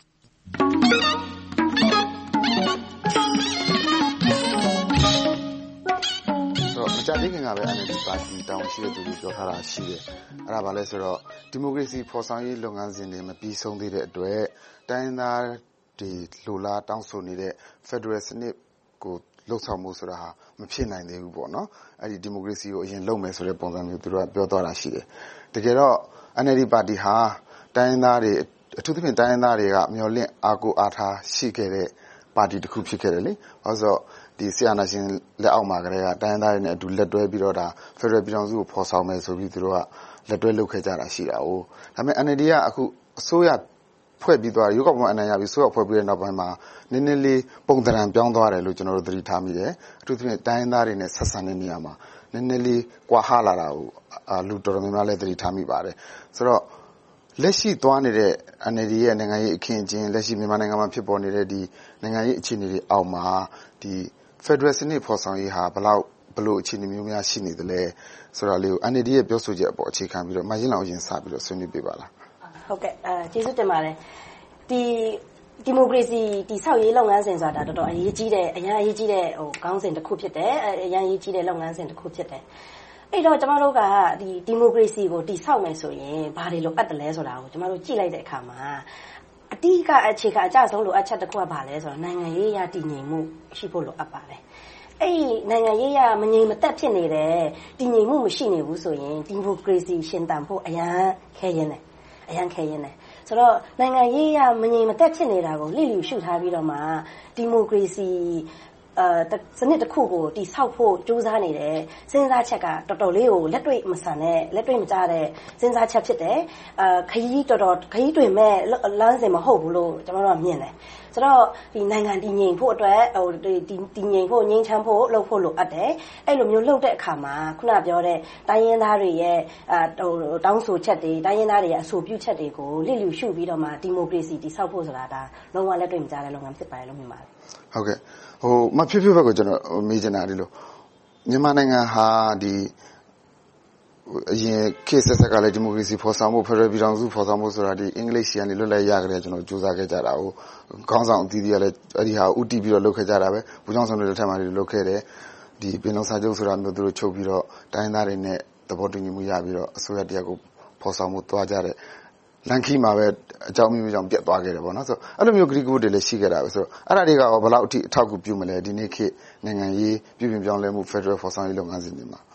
မကြသေးခင်ကပဲ N L D ပါတီတောင်းရှိတဲ့သူတွေပြောထားတာရှိတယ်။အဲ့ဒါဘာလဲဆိုတော့ဒီမိုကရေစီဖော်ဆောင်ရေးလုပ်ငန်းစဉ်တွေမပြီးဆုံးသေးတဲ့အတွက်တိုင်းရင်းသားတွေလိုလားတောင်းဆိုနေတဲ့ Federal စနစ်ကိုလှုပ်ဆောင်မှုဆိုတာဟာမဖြစ်နိုင်သေးဘူးပေါ့နော်။အဲ့ဒီဒီမိုကရေစီကိုအရင်လုပ်မယ်ဆိုတဲ့ပုံစံမျိုးသူတို့ကပြောသွားတာရှိတယ်။တကယ်တော့ N L D ပါတီဟာတိုင်းရင်းသားတွေအထူးသဖြင့်တိုင်းရင်းသားတွေကမျှော်လင့်အားကိုးအားထားရှိခဲ့တဲ့ပါတီတစ်ခုဖြစ်ခဲ့တယ်လေ။ဘာလို့ဒီဆီယနာရှင်လက်အောက်မှာကလေးကတိုင်းသားတွေနဲ့အတူလက်တွဲပြီးတော့ဒါ Federal ပြည်ထောင်စုကိုဖော်ဆောင်မယ်ဆိုပြီးသူတို့ကလက်တွဲလုပ်ခဲ့ကြတာရှိတာ哦ဒါပေမဲ့ N L D ကအခုအစိုးရဖွဲ့ပြီးသွားရုပ်ောက်ပုံအနိုင်ရပြီးဆိုတော့ဖွဲ့ပြီးတဲ့နောက်ပိုင်းမှာနည်းနည်းလေးပုံသဏ္ဍာန်ပြောင်းသွားတယ်လို့ကျွန်တော်တို့သတိထားမိတယ်အထူးသဖြင့်တိုင်းသားတွေနဲ့ဆက်ဆံတဲ့နေရာမှာနည်းနည်းလေးကွာဟလာတာကိုလူတော်တော်များများလည်းသတိထားမိပါတယ်ဆိုတော့လက်ရှိသွားနေတဲ့ N L D ရဲ့နိုင်ငံရေးအခင်းအကျင်းလက်ရှိမြန်မာနိုင်ငံမှာဖြစ်ပေါ်နေတဲ့ဒီနိုင်ငံရေးအခြေအနေတွေအောက်မှာဒီ Federal စနစ်ဖော်ဆောင်ရေးဟာဘလောက်ဘလို့အခြေအနေမျိုးများရှိနေသလဲဆိုတာလေးကို N L D ရဲ့ပြောဆိုချက်အပေါ်အခြေခံပြီးတော့မရင်းလောက်ရင်စပြီးတော့ဆွေးနွေးပေးပါလားဟုတ်ကဲ့အဲကျေးဇူးတင်ပါတယ်ဒီဒီမိုကရေစီတည်ဆောက်ရေးလုပ်ငန်းစဉ်ဆိုတာတော်တော်အရေးကြီးတဲ့အရင်အရေးကြီးတဲ့ဟိုခေါင်းစဉ်တစ်ခုဖြစ်တယ်အရင်အရေးကြီးတဲ့လုပ်ငန်းစဉ်တစ်ခုဖြစ်တယ်အဲ့တော့ကျမတို့ကဒီဒီမိုကရေစီကိုတည်ဆောက်မယ်ဆိုရင်ဘာတွေလိုအပ်တယ်လဲဆိုတာကိုကျမတို့ကြည့်လိုက်တဲ့အခါမှာအတိအကအခြေခံအကျဆုံးလိုအပ်ချက်တစ်ခုကဘာလဲဆိုတော့နိုင်ငံရေးရတည်ငြိမ်မှုရှိဖို့လိုအပ်ပါတယ်အဲ့ဒီနိုင်ငံရေးရမငြိမ်မသက်ဖြစ်နေတယ်တည်ငြိမ်မှုမရှိနေဘူးဆိုရင်ဒီမိုကရေစီရှင်သန်ဖို့အရန်ခဲရင်တယ်အရန်ခဲရင်တယ်ဆိုတော့နိုင်ငံရေးရမငြိမ်မသက်ဖြစ်နေတာကိုလိလျူရှုထားပြီးတော့မှဒီမိုကရေစီအဲစနစ်တစ်ခုကိုတည်ဆောက်ဖို့ကြိုးစားနေတယ်စဉ်းစားချက်ကတော်တော်လေးကိုလက်တွေ့မဆန်တဲ့လက်တွေ့မကျတဲ့စဉ်းစားချက်ဖြစ်တယ်အဲခရီးတော်တော်ခရီးတွင်မဲ့လမ်းစဉ်မဟုတ်ဘူးလို့ကျွန်တော်တို့ကမြင်တယ်ဆိုတော့ဒီနိုင်ငံတည်ငြိမ်ဖို့အတွက်ဟိုဒီတည်ငြိမ်ဖို့ငြိမ်းချမ်းဖို့လုပ်ဖို့လိုအပ်တယ်အဲ့လိုမျိုးလုပ်တဲ့အခါမှာခုနပြောတဲ့တိုင်းရင်းသားတွေရဲ့အဲဟိုတောင်းဆိုချက်တွေတိုင်းရင်းသားတွေရဲ့အဆိုပြုချက်တွေကိုလိလျူရှုပြီးတော့မှဒီမိုကရေစီတည်ဆောက်ဖို့ဆိုတာဒါလုံးဝလက်တွေ့မကျတဲ့လုပ်ငန်းဖြစ်ပါတယ်လို့မြင်ပါတယ်ဟုတ်ကဲ့ဟိုမဖြစ်ဖြစ်ဘက်ကိုကျွန်တော်မေးချင်တာဒီလိုမြန်မာနိုင်ငံဟာဒီအရင်ခေတ်ဆက်ဆက်ကလည်းဒီမိုကရေစီဖော်ဆောင်ဖို့ဖက်ဒရယ်ပြည်ထောင်စုဖော်ဆောင်ဖို့ဆိုတာဒီအင်္ဂလိပ်ဆီကနေလွတ်လပ်ရကြတယ်ကျွန်တော်စူးစမ်းခဲ့ကြတာဟိုခေါင်းဆောင်အသီးသီးကလည်းအဲ့ဒီဟာဥတီပြီးတော့လုပ်ခဲ့ကြတာပဲဘူကြောင့်ဆောင်တွေလက်ထက်မှာဒီလုပ်ခဲ့တယ်ဒီပင်လုံစာချုပ်ဆိုတာမျိုးသူတို့ချုပ်ပြီးတော့တိုင်းသားတွေနဲ့သဘောတူညီမှုရပြီးတော့အစိုးရတရားကိုဖော်ဆောင်မှုတွားကြတဲ့လန်ခီမှာပဲအကြောင်းမျိုးကြောင့်ပြတ်သွားခဲ့တယ်ပေါ့နော်ဆိုတော့အဲ့လိုမျိုးဂရီကိုတွေလည်းရှိခဲ့တာပဲဆိုတော့အဲ့ဒါတွေကဘယ်လောက်အထိအထောက်အကူပြုမလဲဒီနေ့ခေတ်နိုင်ငံရေးပြည်ပြင်ပြောင်းလဲမှု Federal ဖော်ဆောင်ရေးလုပ်ငန်းစဉ်တွေမှာ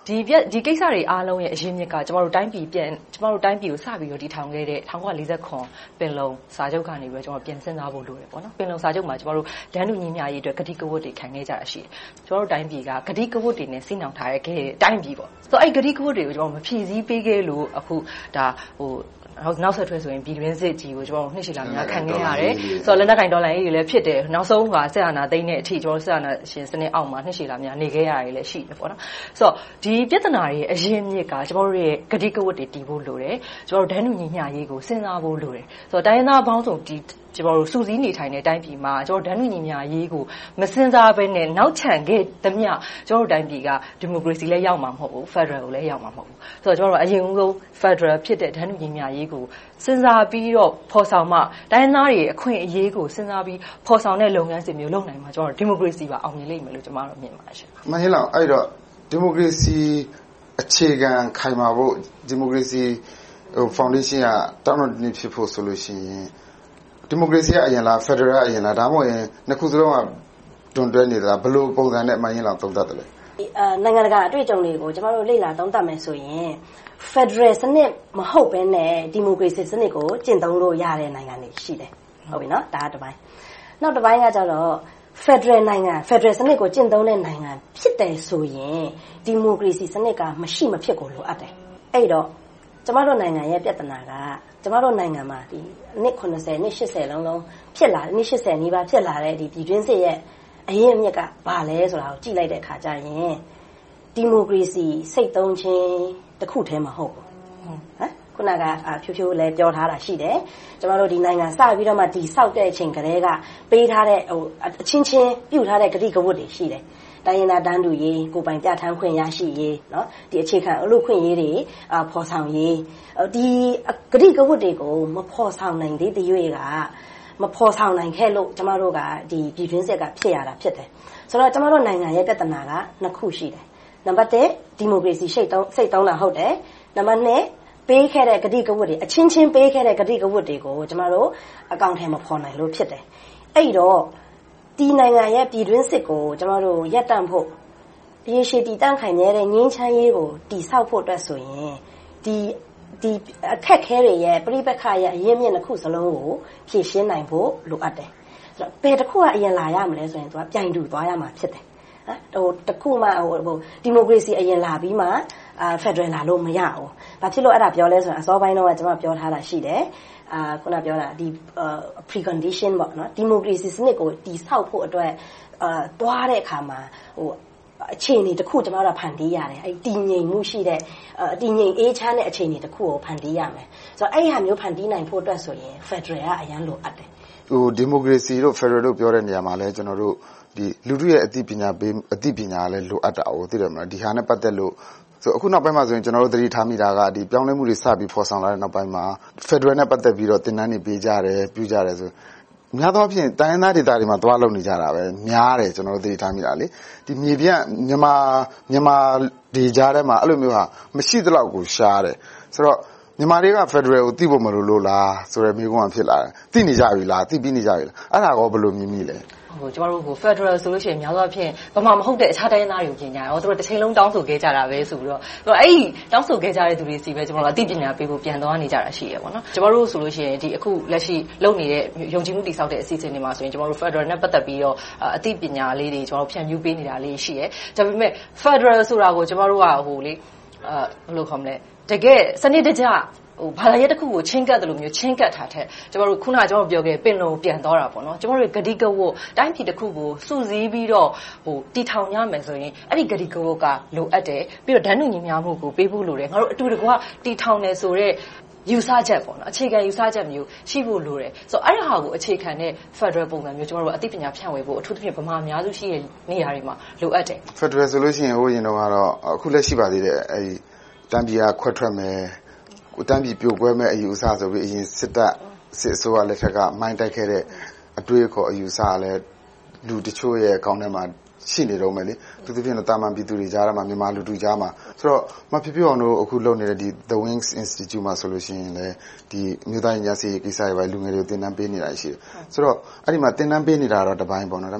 ဒီပြဒီကိစ္စတွေအားလုံးရဲ့အရင်းမြစ်ကကျမတို့တိုင်းပြည်ပြန်ကျမတို့တိုင်းပြည်ကိုစပြီးတော့တည်ထောင်ခဲ့တဲ့၁၉၄၇ပင်လုံစာချုပ်ကနေပြီးတော့ကျမတို့ပြန်စဉ်းစားဖို့လိုတယ်ပေါ့နော်ပင်လုံစာချုပ်မှာကျမတို့ဒန်းတူညီမျှရေးအတွက်ကတိကဝတ်တွေခံခဲ့ကြတာရှိတယ်ကျမတို့တိုင်းပြည်ကကတိကဝတ်တွေနဲ့စီးနှောင်ထားတဲ့တိုင်းပြည်ပေါ့ဆိုတော့အဲ့ကတိကဝတ်တွေကိုကျမတို့မဖြည့်ဆည်းပေးခဲ့လို့အခုဒါဟိုနောက်ဆက်တွဲဆိုရင်ပြည်တွင်းစစ်ကြီးကိုကျွန်တော်နှစ်ရှည်လာများခံခဲ့ရတယ်ဆိုတော့လက်နက်ကင်ဒေါ်လာရေးတွေလည်းဖြစ်တယ်နောက်ဆုံးကဆက်အာဏာသိမ်းတဲ့အထိကျွန်တော်ဆက်အာဏာရှင်စနစ်အောက်မှာနှစ်ရှည်လာများနေခဲ့ရတယ်လည်းရှိတယ်ပေါ့နော်ဆိုတော့ဒီပြဿနာတွေအရင်းမြစ်ကကျွန်တော်တို့ရဲ့ဂတိကဝတ်တွေတည်ဖို့လိုတယ်ကျွန်တော်တို့ဒန်းတူညီမျှရေးကိုစဉ်းစားဖို့လိုတယ်ဆိုတော့တိုင်းရင်းသားပေါင်းစုံဒီကျွန်တော်တို့စူးစီးနေထိုင်တဲ့တိုင်းပြည်မှာကျွန်တော်ဒန်းတူညီမျှရေးကိုမစဉ်းစားဘဲနဲ့နောက်ချန်ခဲ့သမျှကျွန်တော်တို့တိုင်းပြည်ကဒီမိုကရေစီလည်းရောက်မှာမဟုတ်ဘူးဖက်ဒရယ်ကိုလည်းရောက်မှာမဟုတ်ဘူးဆိုတော့ကျွန်တော်တို့အရင်ဆုံးဖက်ဒရယ်ဖြစ်တဲ့ဒန်းတူညီမျှရေးကိုစဉ်းစားပြီးတော့ဖော်ဆောင်မှတိုင်းသားတွေအခွင့်အရေးကိုစဉ်းစားပြီးဖော်ဆောင်တဲ့လုပ်ငန်းစဉ်မျိုးလုပ်နိုင်မှာကျွန်တော်ဒီမိုကရေစီပါအောင်မြင်လိမ့်မယ်လို့ကျွန်တော်တို့မြင်ပါတယ်ရှင်။မဟင်းလောင်အဲ့တော့ဒီမိုကရေစီအခြေခံခိုင်မာဖို့ဒီမိုကရေစီဟိုဖောင်ဒေးရှင်းကတောင်းတနေဖြစ်ဖို့ဆိုလို့ရှိရင်ဒီမိုကရေစီကအရင်လားဖက်ဒရယ်အရင်လားဒါမှမဟုတ်ရင်နှစ်ခုစလုံးကတွန်တွဲနေသလားဘယ်လိုပုံစံနဲ့မဟင်းလောင်သုံးသပ်တယ်လဲ။အာနိုင်ငံတကာအတွေ့အကြုံတွေကိုကျွန်တော်တို့လေ့လာသုံးသပ်မယ်ဆိုရင်ဖက်ဒရယ်စနစ်မဟုတ်ဘဲနဲ့ဒီမိုကရေစီစနစ်ကိုကျင့်သုံးလို့ရတဲ့နိုင်ငံတွေရှိတယ်ဟုတ်ပြီနော်ဒါကတစ်ပိုင်းနောက်တစ်ပိုင်းကကျတော့ဖက်ဒရယ်နိုင်ငံဖက်ဒရယ်စနစ်ကိုကျင့်သုံးတဲ့နိုင်ငံဖြစ်တယ်ဆိုရင်ဒီမိုကရေစီစနစ်ကမရှိမဖြစ်ကိုလိုအပ်တယ်အဲ့တော့ကျမတို့နိုင်ငံရဲ့ပြဿနာကကျမတို့နိုင်ငံမှာဒီနှစ်ခုနှစ်ဆယ်နှစ်ရှစ်ဆယ်လုံးလုံးဖြစ်လာနှစ်ရှစ်ဆယ်နီးပါးဖြစ်လာတဲ့ဒီပြည်တွင်းစစ်ရဲ့အရင်းအမြစ်ကဘာလဲဆိုတာကိုကြည့်လိုက်တဲ့အခါကျရင်ဒီမိုကရေစီစိတ်သုံးခြင်းတစ်ခုတည်းမဟုတ်ဘူးဟမ်ခုနကဖြိုးဖြိုးလည်းပြောထားတာရှိတယ်ကျမတို့ဒီနိုင်ငံစပြီးတော့မှဒီဆောက်တဲ့အချိန်ကလေးကပေးထားတဲ့ဟိုအချင်းချင်းပြုတ်ထားတဲ့ဂတိကဝတ်တွေရှိတယ်တိုင်းရင်းသားတန်းတူရေးကိုပိုင်ပြဋ္ဌာန်းခွင့်ရရှိရေးเนาะဒီအခြေခံအလို့ခွင့်ရေးတွေအာဖော်ဆောင်ရေးဒီဂတိကဝတ်တွေကိုမဖော်ဆောင်နိုင်သေးတဲ့ရွေးကမဖော်ဆောင်နိုင်ခဲ့လို့ကျမတို့ကဒီပြည်တွင်းစစ်ကဖြစ်ရတာဖြစ်တယ်ဆိုတော့ကျမတို့နိုင်ငံရဲ့ပြဿနာကနှစ်ခုရှိတယ်နံပါတ်တစ်ဒီမိုကရေစီစိတ်သုံးစိတ်သုံးတာဟုတ်တယ်နံပါတ်နှစ်ပေးခဲ့တဲ့ဂတိကဝတ်တွေအချင်းချင်းပေးခဲ့တဲ့ဂတိကဝတ်တွေကိုကျမတို့အကောင့်ထဲမှာဖော်နိုင်လို့ဖြစ်တယ်အဲ့တော့ဒီနိုင်ငံရဲ့ပြည်တွင်းစစ်ကိုကျမတို့ရပ်တန့်ဖို့ရေရှည်တည်တံ့ခိုင်မြဲတဲ့ငြိမ်းချမ်းရေးကိုတည်ဆောက်ဖို့အတွက်ဆိုရင်ဒီဒီအခက်ခဲတွေရဲ့ပြိပက္ခရဲ့အရင်းမြစ်တစ်ခုစလုံးကိုဖြည့်ရှင်းနိုင်ဖို့လိုအပ်တယ်ဆိုတော့ဘယ်တစ်ခုကအရင်လာရမလဲဆိုရင်သူကပြိုင်တူသွားရမှာဖြစ်တယ်ဟမ်ဟိုတစ်ခုမှဟိုဒီမိုကရေစီအရင်လာပြီးမှအာဖက်ဒရယ်လာလို့မရဘူး။ဘာဖြစ်လို့အဲ့ဒါပြောလဲဆိုရင်အစောပိုင်းတော့ကျွန်မပြောထားတာရှိတယ်။အာခုနပြောတာဒီ precondition ပေါ့နော်ဒီမိုကရေစီစနစ်ကိုတည်ဆောက်ဖို့အတွက်အာတွားတဲ့အခါမှာဟိုအခြေအနေတစ်ခုကျွန်တော်တို့ဖန်တီးရတယ်။အဲ့တည်ငြိမ်မှုရှိတဲ့အတည်ငြိမ်အေးချမ်းတဲ့အခြေအနေတစ်ခုကိုဖန်တီးရမယ်။ဆိုတော့အဲ့ဒီဟာမျိုးဖန်တီးနိုင်ဖို့အတွက်ဆိုရင်ဖက်ဒရယ်ကအရန်လိုအပ်တယ်။ဟိုဒီမိုကရေစီတို့ဖက်ဒရယ်တို့ပြောတဲ့နေရာမှာလဲကျွန်တော်တို့ဒီလူထုရဲ့အသိပညာပေးအသိပညာလည်းလိုအပ်တာကိုသိတယ်မလားဒီဟာနဲ့ပတ်သက်လို့ဆိုအခုနောက်ပိုင်းမှာဆိုရင်ကျွန်တော်တို့သတိထားမိတာကဒီပြောင်းလဲမှုတွေစပြီးဖော်ဆောင်လာတဲ့နောက်ပိုင်းမှာဖက်ဒရယ်နဲ့ပတ်သက်ပြီးတော့တင်နန်းတွေပေးကြတယ်ပြုကြတယ်ဆိုများသောအားဖြင့်တိုင်းရင်းသားဒေသတွေမှာသွားလုပ်နေကြတာပဲများတယ်ကျွန်တော်တို့သတိထားမိတာလေဒီမြေပြန့်မြန်မာမြန်မာဒေကြားထဲမှာအဲ့လိုမျိုးဟာမရှိသလောက်ကိုရှားတယ်ဆိုတော့မြန်မာတွေကဖက်ဒရယ်ကိုသိဖို့မလိုလို့လားဆိုရယ်မျိုးကဖြစ်လာတယ်သိနေကြပြီလားသိပြီးနေကြပြီလားအဲ့ဒါကောဘယ်လိုမြင်မိလဲဟိုကျမတို့ဟို Federal ဆိုလို့ရှိရင်များသောအားဖြင့်ဗမာမဟုတ်တဲ့အခြားတိုင်းသားတွေကိုပြင်ကြတယ်။ဟိုသူတို့တစ်ချိန်လုံးတောင်းဆိုခဲ့ကြတာပဲဆိုပြီးတော့အဲ့ဒီတောင်းဆိုခဲ့ကြတဲ့သူတွေစီပဲကျမတို့အသိပညာပေးဖို့ပြန်သွားနေကြတာရှိရပါတော့။ကျမတို့ဆိုလို့ရှိရင်ဒီအခုလက်ရှိလုပ်နေတဲ့ယုံကြည်မှုတည်ဆောက်တဲ့အစီအစဉ်တွေမှာဆိုရင်ကျမတို့ Federal နဲ့ပတ်သက်ပြီးတော့အသိပညာလေးတွေကျမတို့ဖြန့်ဖြူးပေးနေတာလေးရှိရဲ။ဒါပေမဲ့ Federal ဆိုတာကိုကျမတို့ကဟိုလေအာဘယ်လိုခေါ်မလဲတကယ်စနစ်တကျဟိုဘာသာရေးတစ်ခုကိုချင်းကပ်တယ်လို့မျိုးချင်းကပ်ထားတဲ့ကျမတို့ခုနကကျွန်တော်ပြောခဲ့ပင်လုံပြန်သွားတာပေါ့နော်ကျမတို့ဂတိကဝတ်တိုင်းပြည်တစ်ခုကိုစုစည်းပြီးတော့ဟိုတီထောင်ရမယ်ဆိုရင်အဲ့ဒီဂတိကဝတ်ကလိုအပ်တယ်ပြီးတော့ဓာတ်ညွှန်ညီများမှုကိုပေးဖို့လိုတယ်ငါတို့အတူတကွတီထောင်တယ်ဆိုတော့ယူဆချက်ပေါ့နော်အခြေခံယူဆချက်မျိုးရှိဖို့လိုတယ်ဆိုတော့အဲ့ဒါဟာကိုအခြေခံတဲ့ Federal ပုံစံမျိုးကျမတို့အသိပညာဖြန့်ဝေဖို့အထူးသဖြင့်ဗမာအများစုရှိတဲ့နေရာတွေမှာလိုအပ်တယ် Federal ဆိုလို့ရှိရင်ဟိုရင်တော့ကတော့အခုလက်ရှိပါသေးတယ်အဲ့ဒီတန်းပြည်ကခွဲထွက်မယ်ကိုတန်းပြည်ပြိုကွဲမဲ့အယူအဆဆိုပြီးအရင်စစ်တပ်စစ်အစိုးရလက်ထက်ကမိုင်းတိုက်ခဲ့တဲ့အတွေ့အခေါ်အယူအဆလည်းလူတချို့ရဲ့အကောင့်ထဲမှာရှိနေတော့မယ်လေသူသဖြင့်တော့တာမန်ပြည်သူတွေကြားမှာမြန်မာလူထုကြားမှာဆိုတော့မဖြစ်ဖြစ်အောင်လို့အခုလုပ်နေတဲ့ဒီ The Wings Institute မှာဆိုလို့ရှိရင်လည်းဒီမြို့သားညာစီကိစ္စတွေပဲလူငယ်တွေကိုသင်တန်းပေးနေတာရှိတယ်ဆိုတော့အဲ့ဒီမှာသင်တန်းပေးနေတာတော့တစ်ပိုင်းပေါ့နော်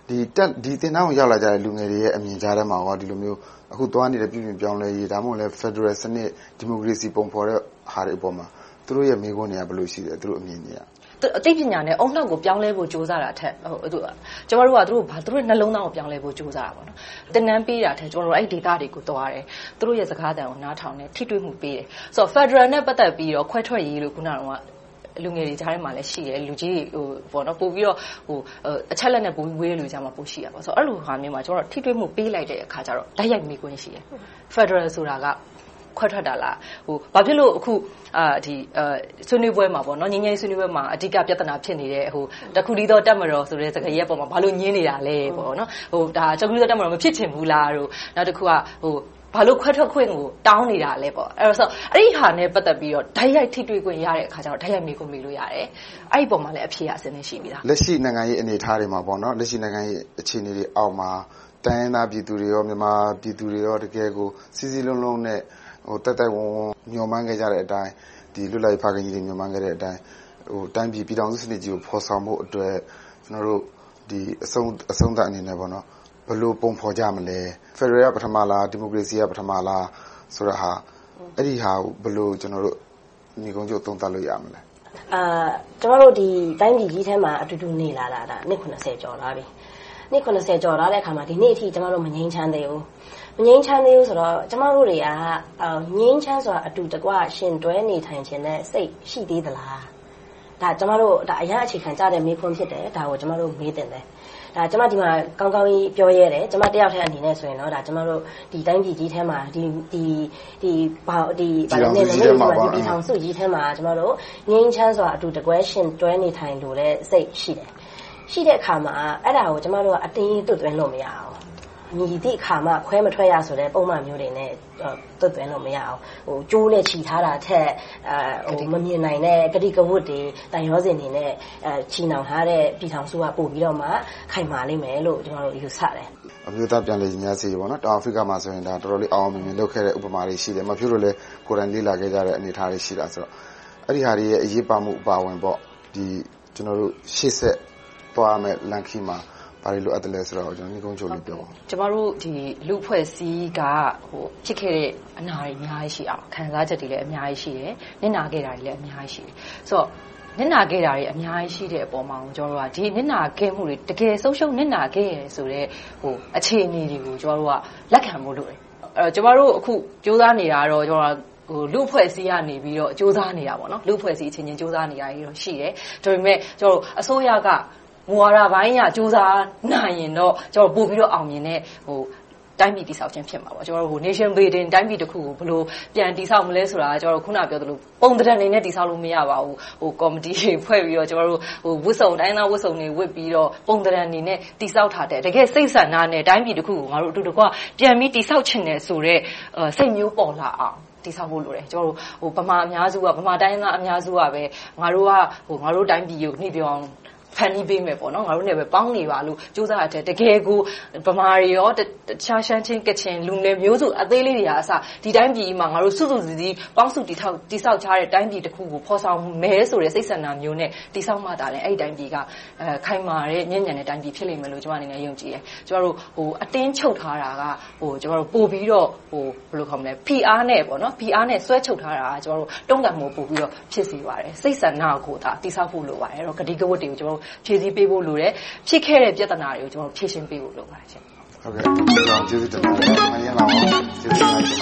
ဒီတက်ဒီတင်တောင်းရောက်လာကြတဲ့လူငယ်တွေရဲ့အမြင်ကြားထဲမှာဟောဒီလိုမျိုးအခုသွားနေတဲ့ပြည်ပြင်ပြောင်းလဲရေးဒါမှမဟုတ်လဲ Federal စနစ်ဒီမိုကရေစီပုံဖော်တဲ့ဟာတွေအပေါ်မှာသူတို့ရဲ့မိခွန်းတွေကဘယ်လိုရှိလဲသူတို့အမြင်တွေကအသိပညာနဲ့အုံနှောက်ကိုပြောင်းလဲဖို့ကြိုးစားတာထက်ဟိုကျမတို့ကသူတို့ဘာသူတို့နှလုံးသားကိုပြောင်းလဲဖို့ကြိုးစားတာပေါ့နော်။တင်နန်းပေးတာထက်ကျမတို့အဲ့ဒီဒေတာတွေကိုသွားတယ်။သူတို့ရဲ့စကားသံကိုနားထောင်တယ်ထိတွေ့မှုပေးတယ်။ဆိုတော့ Federal နဲ့ပတ်သက်ပြီးတော့ခွဲထွက်ရေးလို့ခုနကလူငယ်တွေကြားထဲမှာလည်းရှိတယ်လူကြီးဟိုပေါ့နော်ပို့ပြီးတော့ဟိုအချက်လက်နဲ့ပို့ပြီးဝေးလူကြားမှာပို့ရှိရပါဆိုတော့အဲ့လိုဟာမျိုးမှာကျတော့ထိတွေ့မှုပေးလိုက်တဲ့အခါကျတော့ဓာတ်ရိုက်မိခွင့်ရှိတယ် Federal ဆိုတာကခွဲထွက်တာလားဟိုဘာဖြစ်လို့အခုအာဒီအဲဆွေးနွေးပွဲမှာပေါ့နော်ငင်းငယ်ဆွေးနွေးပွဲမှာအဓိကပြဿနာဖြစ်နေတဲ့ဟိုတခုလီတော့တက်မတော်ဆိုတဲ့စကားရဲ့ပုံမှာဘာလို့ညင်းနေတာလဲပေါ့နော်ဟိုဒါတခုလီတော့တက်မတော်မဖြစ်ချင်ဘူးလားတို့နောက်တစ်ခုကဟိုဘာလို့ခွဲထွက်ခွင့်ကိုတောင်းနေတာလဲပေါ့အဲ့တော့အဲ့ဒီဟာနဲ့ပတ်သက်ပြီးတော့ဓာတ်ရိုက်ထိတွေ့ခွင့်ရတဲ့အခါကျတော့ဓာတ်ရိုက်မိခွင့်မိလို့ရတယ်အဲ့ဒီပုံမှာလည်းအဖြေအစင်းနဲ့ရှိပြီလားလက်ရှိနိုင်ငံရေးအနေအထားတွေမှာပေါ့နော်လက်ရှိနိုင်ငံရေးအခြေအနေတွေအောက်မှာတိုင်းရင်းသားပြည်သူတွေရောမြန်မာပြည်သူတွေရောတကယ်ကိုစီစီလုံးလုံးနဲ့ဟိုတက်တက်ဝုံဝုံညှော်မှန်းခဲ့ကြတဲ့အတိုင်းဒီလွတ်လပ်ရေးဖခင်ကြီးတွေညှော်မှန်းခဲ့တဲ့အတိုင်းဟိုတိုင်းပြည်ပြည်ထောင်စုစနစ်ကြီးကိုဖော်ဆောင်ဖို့အတွက်ကျွန်တော်တို့ဒီအဆုံးအဆုံးသတ်အနေနဲ့ပေါ့နော်ဘယ်လိုပုံဖော်ကြမလဲ Federal ကပထမလားဒီမိုကရေစီကပထမလားဆိုတော့ဟာအဲ့ဒီဟာဘယ်လိုကျွန်တော်တို့ညီကုန်းချုပ်သုံးသပ်လို့ရမလဲအာကျွန်တော်တို့ဒီတိုင်းပြည်ကြီးထဲမှာအတူတူနေလာတာဒါနှစ်ခုနှစ်ဆယ်ကျော်လာပြီနှစ်ခုနှစ်ဆယ်ကျော်လာတဲ့အခါမှာဒီနေ့အထိကျွန်တော်တို့မငြိမ်းချမ်းသေးဘူးမငြိမ်းချမ်းသေးဘူးဆိုတော့ကျွန်တော်တို့တွေကငြိမ်းချမ်းဆိုတာအတူတကွရှင်တွဲနေထိုင်ခြင်းနဲ့စိတ်ရှိသေးသလားဒါကျွန်တော်တို့ဒါအရင်အခြေခံကြတဲ့မေးခွန်းဖြစ်တယ်ဒါကိုကျွန်တော်တို့မေးတင်တယ်ဒါကျွန်မဒီမှာကောင်းကောင်းကြီးပြောရဲတယ်ကျွန်မတယောက်တည်းအနေနဲ့ဆိုရင်တော့ဒါကျွန်တော်တို့ဒီတိုင်းပြည်ကြီးထဲမှာဒီဒီဒီဘာဒီဘာလဲနေနေဒီပြည်ထောင်စုကြီးထဲမှာကျွန်တော်တို့ငြိမ်းချမ်းဆိုတာအတူတကွရှင်တွဲနေထိုင်လို့တဲ့စိတ်ရှိတယ်ရှိတဲ့အခါမှာအဲ့ဒါကိုကျွန်တော်တို့ကအတင်းကြီးတွတ်သွင်းလို့မရအောင်ညီသည့်အခါမှခွဲမထွက်ရဆိုတဲ့ပုံမှန်မျိုးတွေနဲ့တွတ်သွင်းလို့မရအောင်ဟိုကျိုးနဲ့ခြီထားတာထက်အဲဟိုမမြင်နိုင်တဲ့ဂတိကဝတ်တွေတန်ရောစင်တွေနဲ့အဲခြီနှောင်ထားတဲ့ပြည်ထောင်စုကပို့ပြီးတော့မှခိုင်မာလိမ့်မယ်လို့ကျွန်တော်တို့ယူဆတယ်အမျိုးသားပြန်လည်ညီမျှစေပေါ့နော်တောင်အာဖရိကမှာဆိုရင်ဒါတော်တော်လေးအောင်အောင်မြင်မြင်လုပ်ခဲ့တဲ့ဥပမာတွေရှိတယ်မဖြစ်လို့လဲကိုယ်တိုင်လေ့လာခဲ့ကြတဲ့အနေအထားတွေရှိတာဆိုတော့အဲ့ဒီဟာတွေရဲ့အရေးပါမှုအပါဝင်ပေါ့ဒီကျွန်တော်တို့ရှေ့ဆက်သွားမယ်လန်ခီမှာဘာလို့လိုအပ်တယ်လဲဆိုတော့ကျွန်တော်ညီကုန်းချုပ်လေးပြောပါဦးကျမတို့ဒီလူဖွဲ့စည်းကဟိုဖြစ်ခဲ့တဲ့အနာတွေအများကြီးရှိအောင်ခံစားချက်တွေလည်းအများကြီးရှိတယ်နစ်နာခဲ့တာတွေလည်းအများကြီးရှိတယ်ဆိုတော့နစ်နာခဲ့တာတွေအများကြီးရှိတဲ့အပေါ်မှာကျွန်တော်တို့ကဒီနစ်နာခဲ့မှုတွေတကယ်ဆုံးရှုံးနစ်နာခဲ့ရဆိုတဲ့ဟိုအခြေအနေတွေကိုကျွန်တော်တို့ကလက်ခံဖို့လိုတယ်အဲ့တော့ကျမတို့အခုစူးစမ်းနေတာတော့ကျွန်တော်ဟိုလူဖွဲ့စည်းရနေပြီးတော့စူးစမ်းနေတာပေါ့နော်လူဖွဲ့စည်းအချင်းချင်းစူးစမ်းနေတာကြီးတော့ရှိတယ်ဒါပေမဲ့ကျွန်တော်တို့အစိုးရကမူဝါဒပိုင်းကစူးစမ်းနိုင်ရင်တော့ကျွန်တော်ပို့ပြီးတော့အောင်မြင်တဲ့ဟိုတိုင်းပြည်တည်ဆောက်ခြင်းဖြစ်မှာပေါ့ကျွန်တော်တို့ဟို nation building တိုင်းပြည်တစ်ခုကိုဘယ်လိုပြန်တည်ဆောက်မလဲဆိုတာကျွန်တော်တို့ခုနပြောသလိုပုံသဏ္ဍာန်နေနဲ့တည်ဆောက်လို့မရပါဘူးဟို committee တွေဖွဲ့ပြီးတော့ကျွန်တော်တို့ဟိုဝတ်စုံတိုင်းသားဝတ်စုံတွေဝတ်ပြီးတော့ပုံသဏ္ဍာန်နေနဲ့တည်ဆောက်ထားတဲ့တကယ်စိတ်ဆန္ဒနဲ့တိုင်းပြည်တစ်ခုကိုငါတို့အတူတကွပြန်ပြီးတည်ဆောက်ခြင်းနဲ့ဆိုတော့စိတ်မျိုးပေါ်လာအောင်တည်ဆောက်ဖို့လိုတယ်ကျွန်တော်တို့ဟိုဗမာအများစုကဗမာတိုင်းသားအများစုကပဲငါတို့ကဟိုငါတို့တိုင်းပြည်ကိုနှိမ့်ပြောင်းဖန်တီးပေးမယ်ပေါ့နော်ငါတို့လည်းပဲပေါင်းနေပါလို့စူးစမ်းတဲ့တကယ်ကိုဗမာတွေရောတခြားရှမ်းချင်းကချင်လူငယ်မျိုးစုအသေးလေးတွေကအစဒီတိုင်းပြည်မှာငါတို့စုစုစည်းစည်းပေါင်းစုတည်ထောက်တည်ဆောက်ချတဲ့တိုင်းပြည်တစ်ခုကိုဖော်ဆောင်မဲဆိုတဲ့စိတ်ဆန္ဒမျိုးနဲ့တည်ဆောက်မှသာလဲအဲ့ဒီတိုင်းပြည်ကအဲခိုင်မာတဲ့ညဉ့်ညံတဲ့တိုင်းပြည်ဖြစ်လိမ့်မယ်လို့ကျွန်မအနေနဲ့ယုံကြည်တယ်ကျွန်တော်တို့ဟိုအတင်းချုပ်ထားတာကဟိုကျွန်တော်တို့ပို့ပြီးတော့ဟိုဘယ်လိုခေါ်မလဲ P R နဲ့ပေါ့နော် P R နဲ့ဆွဲချုပ်ထားတာကကျွန်တော်တို့တုံ့ပြန်မှုပို့ပြီးတော့ဖြစ်စီပါတယ်စိတ်ဆန္ဒကိုသာတည်ဆောက်ဖို့လိုပါတယ်အဲ့တော့ဂတိကဝတ်တွေကိုကျွန်တော်တို့ဖြည့်ဆည်းပေးဖို့လိုတယ်ဖြစ်ခဲ့တဲ့ပြဿနာတွေကိုကျွန်တော်ဖြေရှင်းပေးဖို့လိုပါတယ်ရှင်ဟုတ်ကဲ့ကျွန်တော်ကျေးဇူးတင်ပါတယ်မင်းလာပါကျေးဇူးတင်ပါတယ်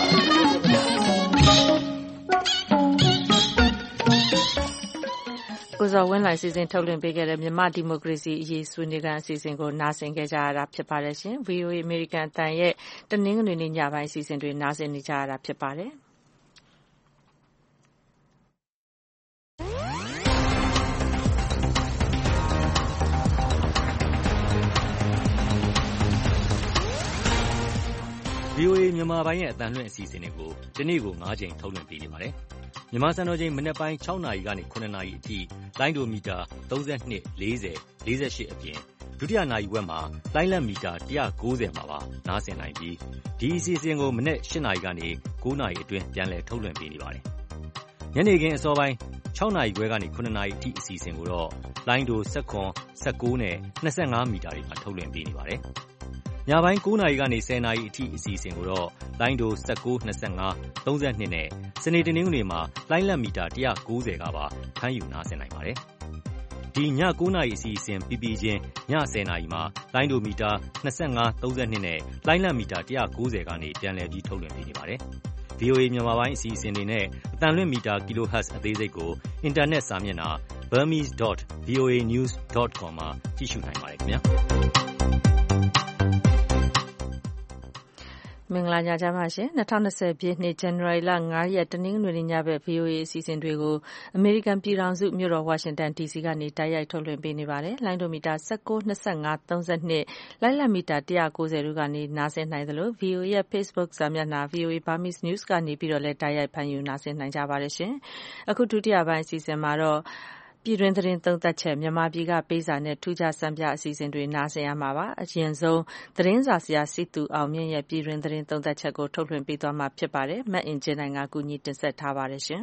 ကိုဇော်ဝင်းလှိုင်စီစဉ်ထုတ်လွှင့်ပေးခဲ့တဲ့မြန်မာဒီမိုကရေစီအရေးဆွေးနွေးခန်းအစီအစဉ်ကိုနားဆင်ခဲ့ကြရတာဖြစ်ပါတယ်ရှင် V O A American အသံရဲ့တနင်္ဂနွေနေ့ညပိုင်းအစီအစဉ်တွေနားဆင်နေကြရတာဖြစ်ပါတယ် V O A မြန်မာပိုင်းရဲ့အသံလွှင့်အစီအစဉ်တွေကိုဒီနေ့ကို၅ချိန်ထုတ်လွှင့်ပေးနေပါတယ်။မြန်မာစံတော်ချိန်မနက်ပိုင်း၆နာရီကနေ၇နာရီအထိလိုင်းဒိုမီတာ၃၂ ၄၀ ၄၈အပြင်ဒုတိယနာရီဝက်မှာလိုင်းလက်မီတာ၁၉၀မှာပါနားဆင်နိုင်ပြီးဒီအစီအစဉ်ကိုမနက်၈နာရီကနေ၉နာရီအတွင်းပြန်လည်ထုတ်လွှင့်ပေးနေပါတယ်။ညနေခင်းအစောပိုင်းခြောက်နာရီခွဲကနေခုနှစ်နာရီအထိအစီအစဉ်ကိုတော့လိုင်းဒို၁၇, ၁၉နဲ့၂၅မီတာတွေမှာထုတ်လွှင့်ပေးနေပါတယ်။ညပိုင်း၉နာရီကနေ၁၀နာရီအထိအစီအစဉ်ကိုတော့လိုင်းဒို၁၉, ၂၅, ၃၂နဲ့စနေတနင်္ဂနွေမှာလိုင်းလတ်မီတာ၁၉၀ကပါဖမ်းယူနားဆင်နိုင်ပါတယ်။ဒီည၉နာရီအစီအစဉ်ပြီးပြီးချင်းည၁၀နာရီမှာလိုင်းဒိုမီတာ၂၅, ၃၂နဲ့လိုင်းလတ်မီတာ၁၉၀ကနေပြန်လည်ပြီးထုတ်လွှင့်ပေးနေပါတယ်။ဗွီအိုအေ မြန်မာပိုင်းအစီအစဉ်တွေနဲ့အသံလွှင့်မီတာ kilohertz အသေးစိတ်ကိုအင်တာနက်စာမျက်နှာ burmese dot voa news dot com မှာကြည့်ရှုနိုင်ပါတယ်ခင်ဗျာမင်္ဂလာညချမ်းပါရှင်၂၀၂၀ပြည့်နှစ်ဇန်နဝါရီလ၅ရက်တနင်္ဂနွေနေ့ညဘက် ဗွီအိုအေအစီအစဉ်တွေကိုအမေရိကန်ပြည်ထောင်စုမြို့တော်ဝါရှင်တန် ဒီစီကနေတိုက်ရိုက်ထုတ်လွှင့်ပေးနေပါတယ်။လိုင်းဒိုမီတာ၁၉, ၂၅, ၃၂လိုင်းလတ်မီတာ၁၉၀တို့ကနေနားဆင်နိုင်သလို ဗွီအိုအေရဲ့ Facebook စာမျက်နှာ VOA Burmese News ကနေပြီးတော့လည်းတိုက်ရိုက်ဖန်ယူနားဆင်နိုင်ကြပါတယ်ရှင်။အခုဒုတိယပိုင်းအစီအစဉ်မှာတော့ပြည်တွင်းသတင်းသုံးသပ်ချက်မြန်မာပြည်ကပေးစာနဲ့ထူးခြားစံပြအစီအစဉ်တွေနားဆင်ရမှာပါ။အရင်ဆုံးသတင်းစာဆရာစီတူအောင်မြင့်ရဲ့ပြည်တွင်းသတင်းသုံးသပ်ချက်ကိုထုတ်လွှင့်ပေးသွားမှာဖြစ်ပါတယ်။မတ်အင်ဂျင်နိုင်ကကူညီတင်ဆက်ထားပါတယ်ရှင်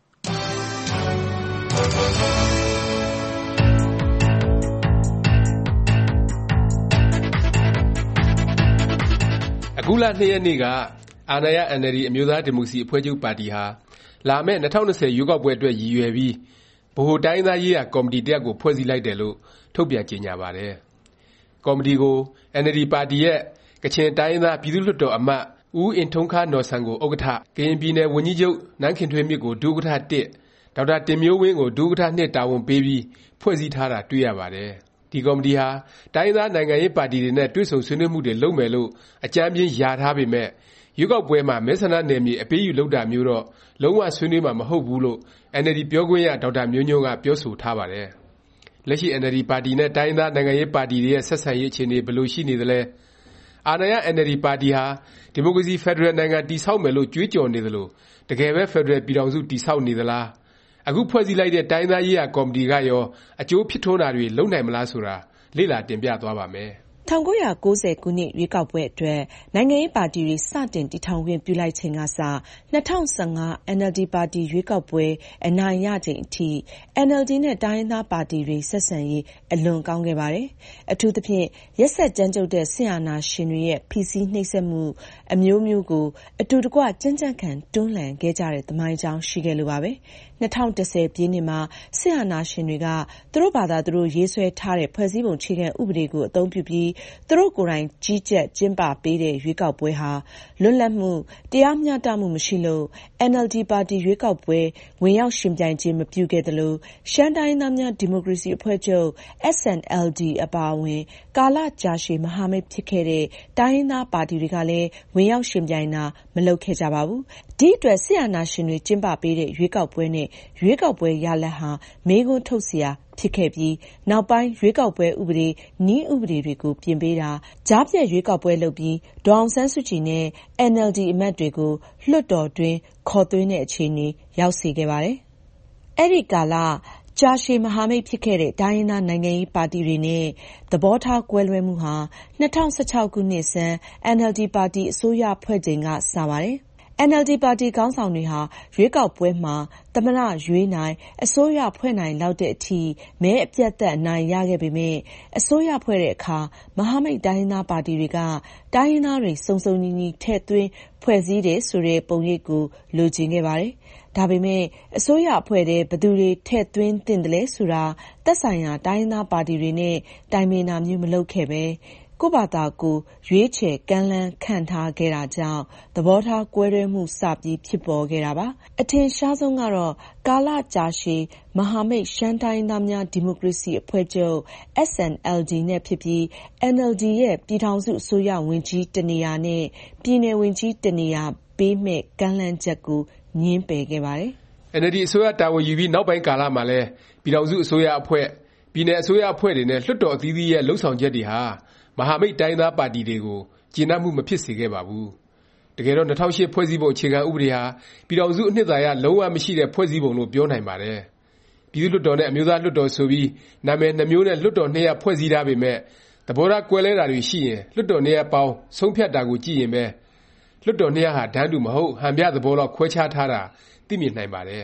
။အခုလ၂ရက်နေ့ကအာဏာရ အန်အယ်လ်ဒီ အမျိုးသားဒီမိုကရေစီအဖွဲ့ချုပ်ပါတီဟာလာမယ့်၂၀၂၀ရွေးကောက်ပွဲအတွက်ရည်ရွယ်ပြီးဗဟိုတိုင်းရင်းသားရေးရာကော်မတီတစ်ရပ်ကိုဖွဲ့စည်းလိုက်တယ်လို့ထုတ်ပြန်ကြေညာပါတယ်။ကော်မတီကိုအင်န်အယ်လ်ဒီပါတီရဲ့ကချင်တိုင်းရင်းသားပြည်သူ့လွှတ်တော်အမတ်ဦးအင်ထုံးခါးနော်ဆန်ကိုဥက္ကဋ္ဌ၊ကရင်ပြည်နယ်ဝန်ကြီးချုပ်နန်းခင်ထွေးမြင့်ကိုဒုဥက္ကဋ္ဌ၁၊ဒေါက်တာတင်မျိုးဝင်းကိုဒုဥက္ကဋ္ဌ၂တာဝန်ပေးပြီးဖွဲ့စည်းထားတာတွေ့ရပါတယ်။ဒီကော်မတီဟာတိုင်းရင်းသားနိုင်ငံရေးပါတီတွေနဲ့တွေ့ဆုံဆွေးနွေးမှုတွေလုပ်မယ်လို့အကြမ်းဖျင်းလျာထားပေမယ့်ရွေးကောက်ပွဲမှာမဲဆန္ဒနယ်မြေအပေးအယူလုပ်တာမျိုးတော့လုံးဝဆွေးနွေးမှာမဟုတ်ဘူးလို့အင်န်အယ်လ်ဒီပြောခွင့်ရဒေါက်တာမျိုးညွန့်ကပြောဆိုထားပါတယ်။လက်ရှိအင်န်အယ်လ်ဒီပါတီနဲ့တိုင်းရင်းသားနိုင်ငံရေးပါတီတွေရဲ့ဆက်ဆံရေးအခြေအနေဘယ်လိုရှိနေသလဲ၊အာဏာရအင်န်အယ်လ်ဒီပါတီဟာဒီမိုကရေစီဖက်ဒရယ်နိုင်ငံတည်ဆောက်မယ်လို့ကြွေးကြော်နေသလိုတကယ်ပဲဖက်ဒရယ်ပြည်ထောင်စုတည်ဆောက်နေသလား၊အခုဖွဲ့စည်းလိုက်တဲ့တိုင်းရင်းသားရေးရာကော်မတီကရောအကျိုးဖြစ်ထွန်းတာတွေလုပ်နိုင်မလားဆိုတာလေ့လာတင်ပြသွားပါမယ်။၁၉၉၀ခုနှစ်ရွေးကောက်ပွဲအတွက်နိုင်ငံရေးပါတီတွေစတင်တည်ထောင်ခွင့်ပြုလိုက်ချိန်ကစ၂၀၁၅အင်န်အယ်လ်ဒီပါတီရွေးကောက်ပွဲအနိုင်ရချိန်အထိအင်န်အယ်လ်ဒီနဲ့တိုင်းရင်းသားပါတီတွေဆက်ဆံရေးအလွန်ကောင်းခဲ့ပါတယ်။အထူးသဖြင့်ရက်စက်ကြမ်းကြုတ်တဲ့စစ်အာဏာရှင်တွေရဲ့ဖိစီးနှိပ်စက်မှုအမျိုးမျိုးကိုအတူတကွကြံ့ကြံ့ခံတွန်းလှန်ခဲ့ကြတဲ့သမိုင်းကြောင်းရှိခဲ့လို့ပါပဲ။၂၀၁၀ပြည့်နှစ်မှာစစ်အာဏာရှင်တွေကသူတို့ဘာသာသူတို့ရေးဆွဲထားတဲ့ဖွဲ့စည်းပုံအခြေခံဥပဒေကိုအသုံးပြုပြီးသူတို့ကိုယ်တိုင်ကြီးကြပ်ကျင်းပပေးတဲ့ရွေးကောက်ပွဲဟာလွတ်လပ်မှုတရားမျှတမှုမရှိလို့အင်န်အယ်လ်ဒီပါတီရွေးကောက်ပွဲဝင်ရောက်ယှဉ်ပြိုင်ခြင်းမပြုခဲ့သလိုရှမ်းတိုင်းရင်းသားများဒီမိုကရေစီအဖွဲ့ချုပ် အက်စ် အန် အယ်လ် ဒီ အပါအဝင်ကာလကြာရှည်မဟာမိတ်ဖြစ်ခဲ့တဲ့တိုင်းရင်းသားပါတီတွေကလည်းဝင်ရောက်ယှဉ်ပြိုင်တာမလုပ်ခဲ့ကြပါဘူး။ဒီအတွက်စစ်အာဏာရှင်တွေကျင်းပပေးတဲ့ရွေးကောက်ပွဲနဲ့ရွေးကောက်ပွဲရလဒ်ဟာမေးခွန်းထုတ်စရာဖြစ်ခဲ့ပြီးနောက်ပိုင်းရွေးကောက်ပွဲဥပဒေနည်းဥပဒေတွေကိုပြင်ပေးတာကြားဖြတ်ရွေးကောက်ပွဲလုပ်ပြီးဒေါ်အောင်ဆန်းစုကြည်နဲ့ အင်န်အယ်လ်ဒီ အမတ်တွေကိုလွှတ်တော်တွင်းခေါ်သွင်းတဲ့အခြေအနေရောက်စေခဲ့ပါတယ်။အဲ့ဒီကာလကြာရှည်မဟာမိတ်ဖြစ်ခဲ့တဲ့တိုင်းရင်းသားနိုင်ငံရေးပါတီတွေနဲ့သဘောထားကွဲလွဲမှုဟာ၂၀၁၆ခုနှစ်ဆန်းအင်န်အယ်လ်ဒီပါတီအစိုးရဖွဲ့ချိန်ကစပါတယ်။အင်န်အယ်လ်ဒီပါတီခေါင်းဆောင်တွေဟာရွေးကောက်ပွဲမှာသမ္မတရွေးနိုင်အစိုးရဖွဲ့နိုင်လောက်တဲ့အထိမဲအပြတ်သက်အနိုင်ရခဲ့ပေမယ့်အစိုးရဖွဲ့တဲ့အခါမဟာမိတ်တိုင်းရင်းသားပါတီတွေကတိုင်းရင်းသားတွေစုံစုံညီညီထည့်သွင်းဖွဲ့စည်းတယ်ဆိုတဲ့ပုံရိပ်ကိုလိုချင်ခဲ့ပါတယ်။ဒါပေမဲ့အစိုးရအဖွဲ့ထဲဘယ်သူတွေထည့်သွင်းသင့်တယ်လဲဆိုတာသက်ဆိုင်ရာတိုင်းရင်းသားပါတီတွေနဲ့တိုင်ပင်တာမျိုးမလုပ်ခဲ့ပဲကိုယ့်ဘာသာကိုရွေးချယ်ကမ်းလှမ်းခန့်ထားခဲ့တာကြောင့်သဘောထားကွဲလွဲမှုစပြီးဖြစ်ပေါ်ခဲ့တာပါ။အထင်ရှားဆုံးကတော့ကာလကြာရှည်မဟာမိတ်ရှမ်းတိုင်းသားများဒီမိုကရေစီအဖွဲ့ချုပ် အက်စ် အန် အယ်လ် ဒီ နဲ့ဖြစ်ပြီး အန် အယ်လ် ဒီ ရဲ့ပြည်ထောင်စုအစိုးရဝန်ကြီးတနေရာနဲ့ပြည်နယ်ဝန်ကြီးတနေရာပေးမဲ့ကမ်းလှမ်းချက်ကိုငြင်းပယ်ခဲ့ပါတယ်။အင်န်အယ်လ်ဒီအစိုးရတာဝန်ယူပြီးနောက်ပိုင်းကာလမှာလဲပြည်ထောင်စုအစိုးရအဖွဲ့ပြည်နယ်အစိုးရအဖွဲ့တွေနဲ့လွှတ်တော်အသီးသီးရဲ့လှုပ်ဆောင်ချက်တွေဟာမဟာမိတ်တိုင်းသားပါတီတွေကိုကျေနပ်မှုမဖြစ်စေခဲ့ပါဘူး။တကယ်တော့၂၀၀၈ဖွဲ့စည်းပုံအခြေခံဥပဒေဟာပြည်ထောင်စုအနှစ်သာရလုံးဝမရှိတဲ့ဖွဲ့စည်းပုံလို့ပြောနိုင်ပါတယ်။ပြည်သူ့လွှတ်တော်နဲ့အမျိုးသားလွှတ်တော်ဆိုပြီးနာမည်နှစ်မျိုးနဲ့လွှတ်တော်နှစ်ရပ်ဖွဲ့စည်းထားပေမဲ့သဘောထားကွဲလဲတာတွေရှိရင်လွှတ်တော်နှစ်ရပ်ပေါင်းဆုံးဖြတ်တာကိုကြည့်ရင်ပဲလွှတ်တော်နှစ်ရပ်ဟာတန်းတူမဟုတ်ဟန်ပြသဘောလောက်ခွဲခြားထားတာသိမြင်နိုင်ပါတယ်။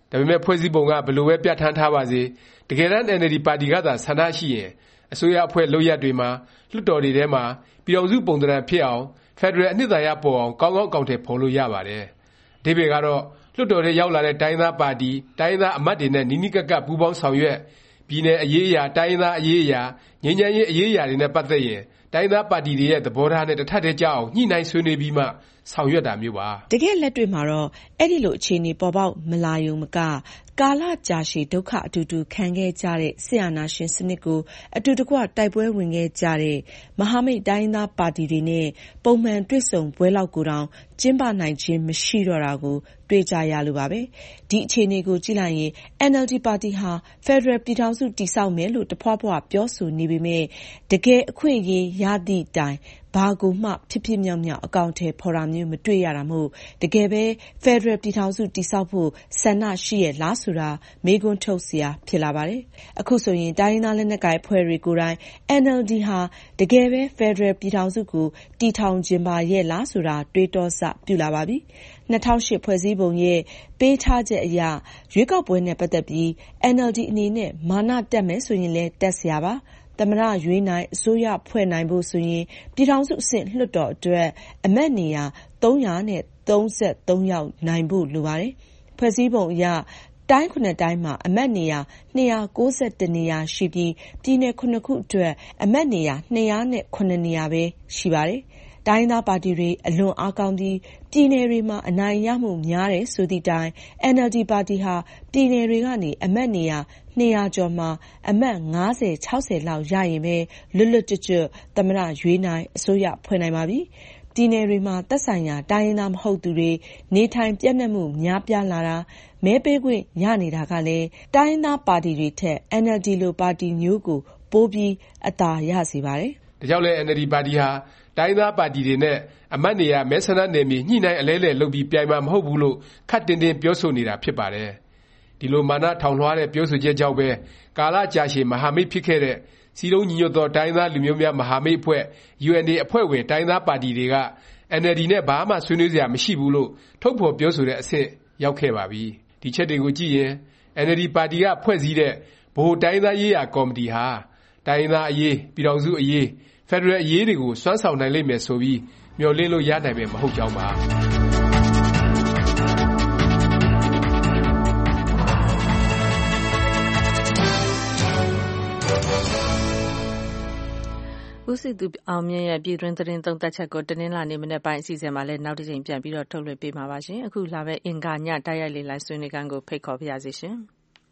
ဒါပေမဲ့ဖွဲ့စည်းပုံကဘယ်လိုပဲပြဋ္ဌာန်းထားပါစေတကယ်တမ်း အင်န်အယ်လ်ဒီ ပါတီကသာဆန္ဒရှိရင်အစိုးရအဖွဲ့လုပ်ရပ်တွေမှာလွှတ်တော်တွေထဲမှာပြည်ထောင်စုပုံသဏ္ဍာန်ဖြစ်အောင်ဖက်ဒရယ်အနှစ်သာရပေါ်အောင်ကောင်းကောင်းအကောင်အထည်ဖော်လို့ရပါတယ်။အဓိပ္ပါယ်ကတော့လွှတ်တော်ထဲရောက်လာတဲ့တိုင်းသားပါတီတိုင်းသားအမတ်တွေနဲ့နီးနီးကပ်ကပ်ပူးပေါင်းဆောင်ရွက်ပြည်နယ်အရေးအရာတိုင်းသားအရေးအရာငြိမ်းချမ်းရေးအရေးအရာတွေနဲ့ပတ်သက်ရင်တိုင်းသားပါတီတွေရဲ့သဘောထားနဲ့တစ်ထပ်တည်းကြအောင်ညှိနှိုင်းဆွေးနွေးပြီးမှဆောင်ရွက်တာမျိုးပါတကယ်လက်တွေ့မှာတော့အဲ့ဒီလိုအခြေအနေပေါ်ပေါက်မလာယုံမကကာလကြာရှည်ဒုက္ခအတူတူခံခဲ့ကြတဲ့ဆရာနာရှင်စနစ်ကိုအတူတကွတိုက်ပွဲဝင်ခဲ့ကြတဲ့မဟာမိတ်တိုင်းသားပါတီတွေနဲ့ပုံမှန်တွေ့ဆုံပွဲလောက်ကိုတောင်ကျင်းပနိုင်ခြင်းမရှိတော့တာကိုတွေ့ကြရလို့ပါပဲဒီအခြေအနေကိုကြည့်လိုက်ရင် အန်အယ်လ်ဒီ ပါတီဟာဖက်ဒရယ်ပြည်ထောင်စုတည်ဆောက်မယ်လို့တဖွာဖွာပြောဆိုနေပေမဲ့တကယ်အခွင့်အရေးရသည့်တိုင်ဘာကိုမှဖြစ်ဖြစ်မြောက်မြောက်အကောင့်ထဲဖော်တာမျိုးမတွေ့ရတာမို့တကယ်ပဲဖက်ဒရယ်ပြည်ထောင်စုတည်ဆောက်ဖို့ဆန္ဒရှိရလားဆိုတာမေးခွန်းထုတ်စရာဖြစ်လာပါတယ်အခုဆိုရင်တိုင်းရင်းသားလက်နက်ကိုင်အဖွဲ့တွေကိုယ်တိုင် အန်အယ်လ်ဒီ ဟာတကယ်ပဲဖက်ဒရယ်ပြည်ထောင်စုကိုတည်ထောင်ခြင်းပါရဲ့လားဆိုတာတွေးတောစပြုလာပါပြီ၂၀၀၈ဖွဲ့စည်းပုံရဲ့ပေးထားချက်အရရွေးကောက်ပွဲနဲ့ပတ်သက်ပြီး အန်အယ်လ်ဒီ အနေနဲ့မာနတက်မယ်ဆိုရင်လည်းတက်စရာပါသမ္မတရွေးနိုင်အစိုးရဖွဲ့နိုင်ဖို့ဆိုရင်ပြည်ထောင်စုအဆင့်လွှတ်တော်အတွက်အမတ်နေရာသုံးရာသုံးဆယ့်သုံးယောက်နိုင်ဖို့လိုပါတယ်ဖွဲ့စည်းပုံအရတိုင်းခုနှစ်တိုင်းမှာအမတ်နေရာ၂၉၁နေရာရှိပြီးပြည်နယ်ခုနှစ်ခုအတွက်အမတ်နေရာ၂၀၇နေရာပဲရှိပါတယ်တိုင်းသားပါတီတွေအလွန်အားကောင်းပြီးပြည်နယ်တွေမှာအနိုင်ရမှုများတယ်ဆိုသည့်တိုင် အန်အယ်လ်ဒီ ပါတီဟာပြည်နယ်တွေကနေအမတ်နေရာ၂၀၀ကျော်မှာအမတ်၅၀ ၆၀လောက်ရရင်ပဲလွတ်လွတ်ကျွတ်ကျွတ်သမ္မတရွေးနိုင်အစိုးရဖွဲ့နိုင်ပါပြီပြည်နယ်တွေမှာသက်ဆိုင်ရာတိုင်းရင်းသားမဟုတ်သူတွေနေထိုင်ပြန့်နှံ့မှုများပြားလာတာမဲပေးခွင့်ရနေတာကလည်းတိုင်းရင်းသားပါတီတွေထက် အန်အယ်လ်ဒီ လိုပါတီမျိုးကိုပိုပြီးအသာရစေပါတယ်ဒါကြောင့်လဲ အန်အယ်လ်ဒီ ပါတီဟာတိုင်းသားပါတီတွေနဲ့အမတ်နေရာမဲဆန္ဒနယ်မြေညှိနှိုင်းအလဲလှယ်လုပ်ပြီးပြိုင်မှာမဟုတ်ဘူးလို့ခပ်တင်းတင်းပြောဆိုနေတာဖြစ်ပါတယ်ဒီလိုမာနထောင်လွှားတဲ့ပြောဆိုချက်ကြောင့်ပဲကာလကြာရှည်မဟာမိတ်ဖြစ်ခဲ့တဲ့စည်းလုံးညီညွတ်သောတိုင်းသားလူမျိုးများမဟာမိတ်အဖွဲ့ ယူအန်အေ အဖွဲ့ဝင်တိုင်းသားပါတီတွေက အန်အယ်လ်ဒီ နဲ့ဘာမှဆွေးနွေးစရာမရှိဘူးလို့ထုတ်ဖော်ပြောဆိုတဲ့အဆင့်ရောက်ခဲ့ပါပြီဒီချက်တွေကိုကြည့်ရင် အန်အယ်လ်ဒီ ပါတီကဖွဲ့စည်းတဲ့ဗဟိုတိုင်းသားရေးရာကော်မတီဟာတိုင်းသားအရေးပြည်ထောင်စုအရေးဖက်ဒရယ်အရေးတွေကိုစွမ်းဆောင်နိုင်လိမ့်မယ်ဆိုပြီးမျှော်လင့်လို့ရနိုင်မယ်မဟုတ်ကြောင်းပါဦးစီသူအောင်မြင့်ရဲ့ပြည်တွင်းသတင်းသုံးသပ်ချက်ကိုတနင်္လာနေ့မနေ့ပိုင်းအစီအစဉ်မှာလည်းနောက်တစ်ချိန်ပြန်ပြီးတော့ထုတ်လွှင့်ပေးမှာပါရှင်အခုလာပဲအင်္ဂါညတိုက်ရိုက်လေလိုင်းဆွေးနွေးခန်းကိုဖိတ်ခေါ်ပါရစေရှင်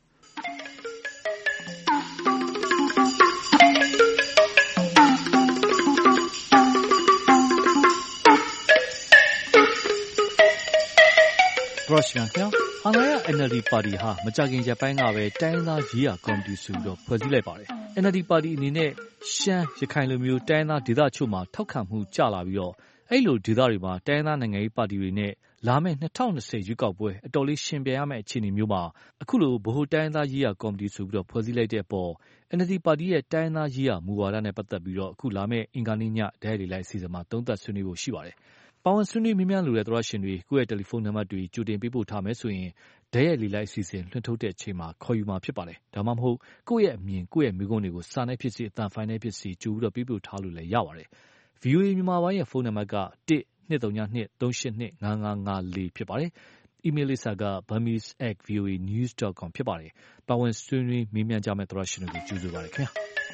ဘရော့ရှန်ခင်အာဏာရ အန်အယ်လ်ဒီ ပါတီဟာမကြခင်ရက်ပိုင်းကပဲတိုင်းသားရေးရာကော်မတီဆိုပြီးတော့ဖွဲ့စည်းလိုက်ပါတယ် အန်အယ်လ်ဒီ ပါတီအနေနဲ့ရှမ်းရခိုင်လိုမျိုးတိုင်းသားဒေသချို့မှာထောက်ခံမှုကျလာပြီးတော့အဲ့လိုဒေသတွေမှာတိုင်းသားနိုင်ငံရေးပါတီတွေနဲ့လာမယ့်၂၀၂၀ရွေးကောက်ပွဲအတော်လေးရှင်ပြိုင်ရမယ့်အခြေအနေမျိုးမှာအခုလိုဗဟိုတိုင်းသားရေးရာကော်မတီဆိုပြီးတော့ဖွဲ့စည်းလိုက်တဲ့အပေါ် အန်အယ်လ်ဒီ ပါတီရဲ့တိုင်းသားရေးရာမူဝါဒနဲ့ပတ်သက်ပြီးတော့အခုလာမယ့်အင်္ဂါနေ့ညဒဲရီလိုက်အစီအစဉ်မှာသုံးသပ်ဆွေးနွေးဖို့ရှိပါတယ်ပါဝင်ဆွေးနွေးမြင်းများလိုတဲ့သောရရှင်တွေကိုယ့်ရဲ့တယ်လီဖုန်းနံပါတ်တွေကြိုတင်ပေးပို့ထားမယ်ဆိုရင်ဒဲရိုက်လေလိုက်အစီအစဉ်လွှင့်ထုတ်တဲ့အချိန်မှာခေါ်ယူမှာဖြစ်ပါတယ်ဒါမှမဟုတ်ကိုယ့်ရဲ့အမြင်ကိုယ့်ရဲ့မိကုန်းတွေကိုစာနဲ့ဖြစ်စေအသံဖိုင်နဲ့ဖြစ်စေကြိုပြီးတော့ပေးပို့ထားလို့လည်းရပါတယ် ဗွီအိုအေ မြန်မာပိုင်းရဲ့ဖုန်းနံပါတ်ကတစ်၂၃၂၃၈၂၅၅၅၄ဖြစ်ပါတယ်အီးမေးလ်လိပ်စာက burmese at voa news dot com ဖြစ်ပါတယ်ပါဝင်ဆွေးနွေးမေးမြန်းကြမယ့်သောရရှင်တွေကိုကြိုဆိုပါတယ်ခင်ဗျာ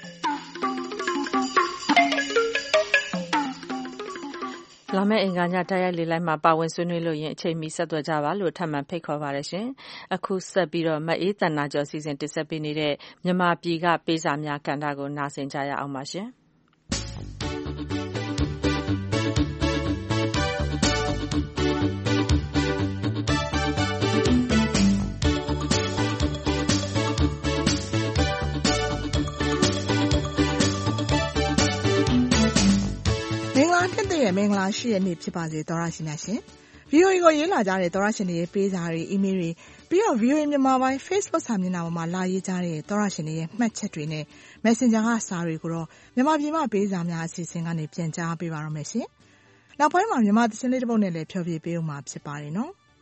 လာမယ့်အင်္ဂါညတိုက်ရိုက်လေလိုင်းမှာပါဝင်ဆွေးနွေးလို့ရင်အချိန်မီဆက်သွယ်ကြပါလို့ထပ်မံဖိတ်ခေါ်ပါရရှင်အခုဆက်ပြီးတော့မအေးတန်နာကျော်စီစဉ်တင်ဆက်ပေးနေတဲ့မြန်မာပြည်ကပေးစာများကဏ္ဍကိုနားဆင်ကြရအောင်ပါရှင်နှစ်သိရဲ့မင်္ဂလာရှိတဲ့နေ့ဖြစ်ပါစေသောရရှင်များရှင် ဗီအိုအေ ကိုရေးလာကြတဲ့သောရရှင်တွေရဲ့ပေးစာတွေအီးမေးလ်တွေပြီးတော့ ဗီအိုအေ မြန်မာပိုင်း Facebook စာမျက်နှာပေါ်မှာလာရေးကြတဲ့သောရရှင်တွေရဲ့မှတ်ချက်တွေနဲ့ Messenger ကစာတွေကိုတော့မြန်မာပြည်မှာပေးစာများအစီအစဉ်ကနေပြန်ကြားပေးပါရမယ်ရှင်နောက်ပိုင်းမှာမြန်မာသင်းလေးတစ်ပုဒ်နဲ့လည်းဖြောပြပေးဦးမှာဖြစ်ပါတယ်နော်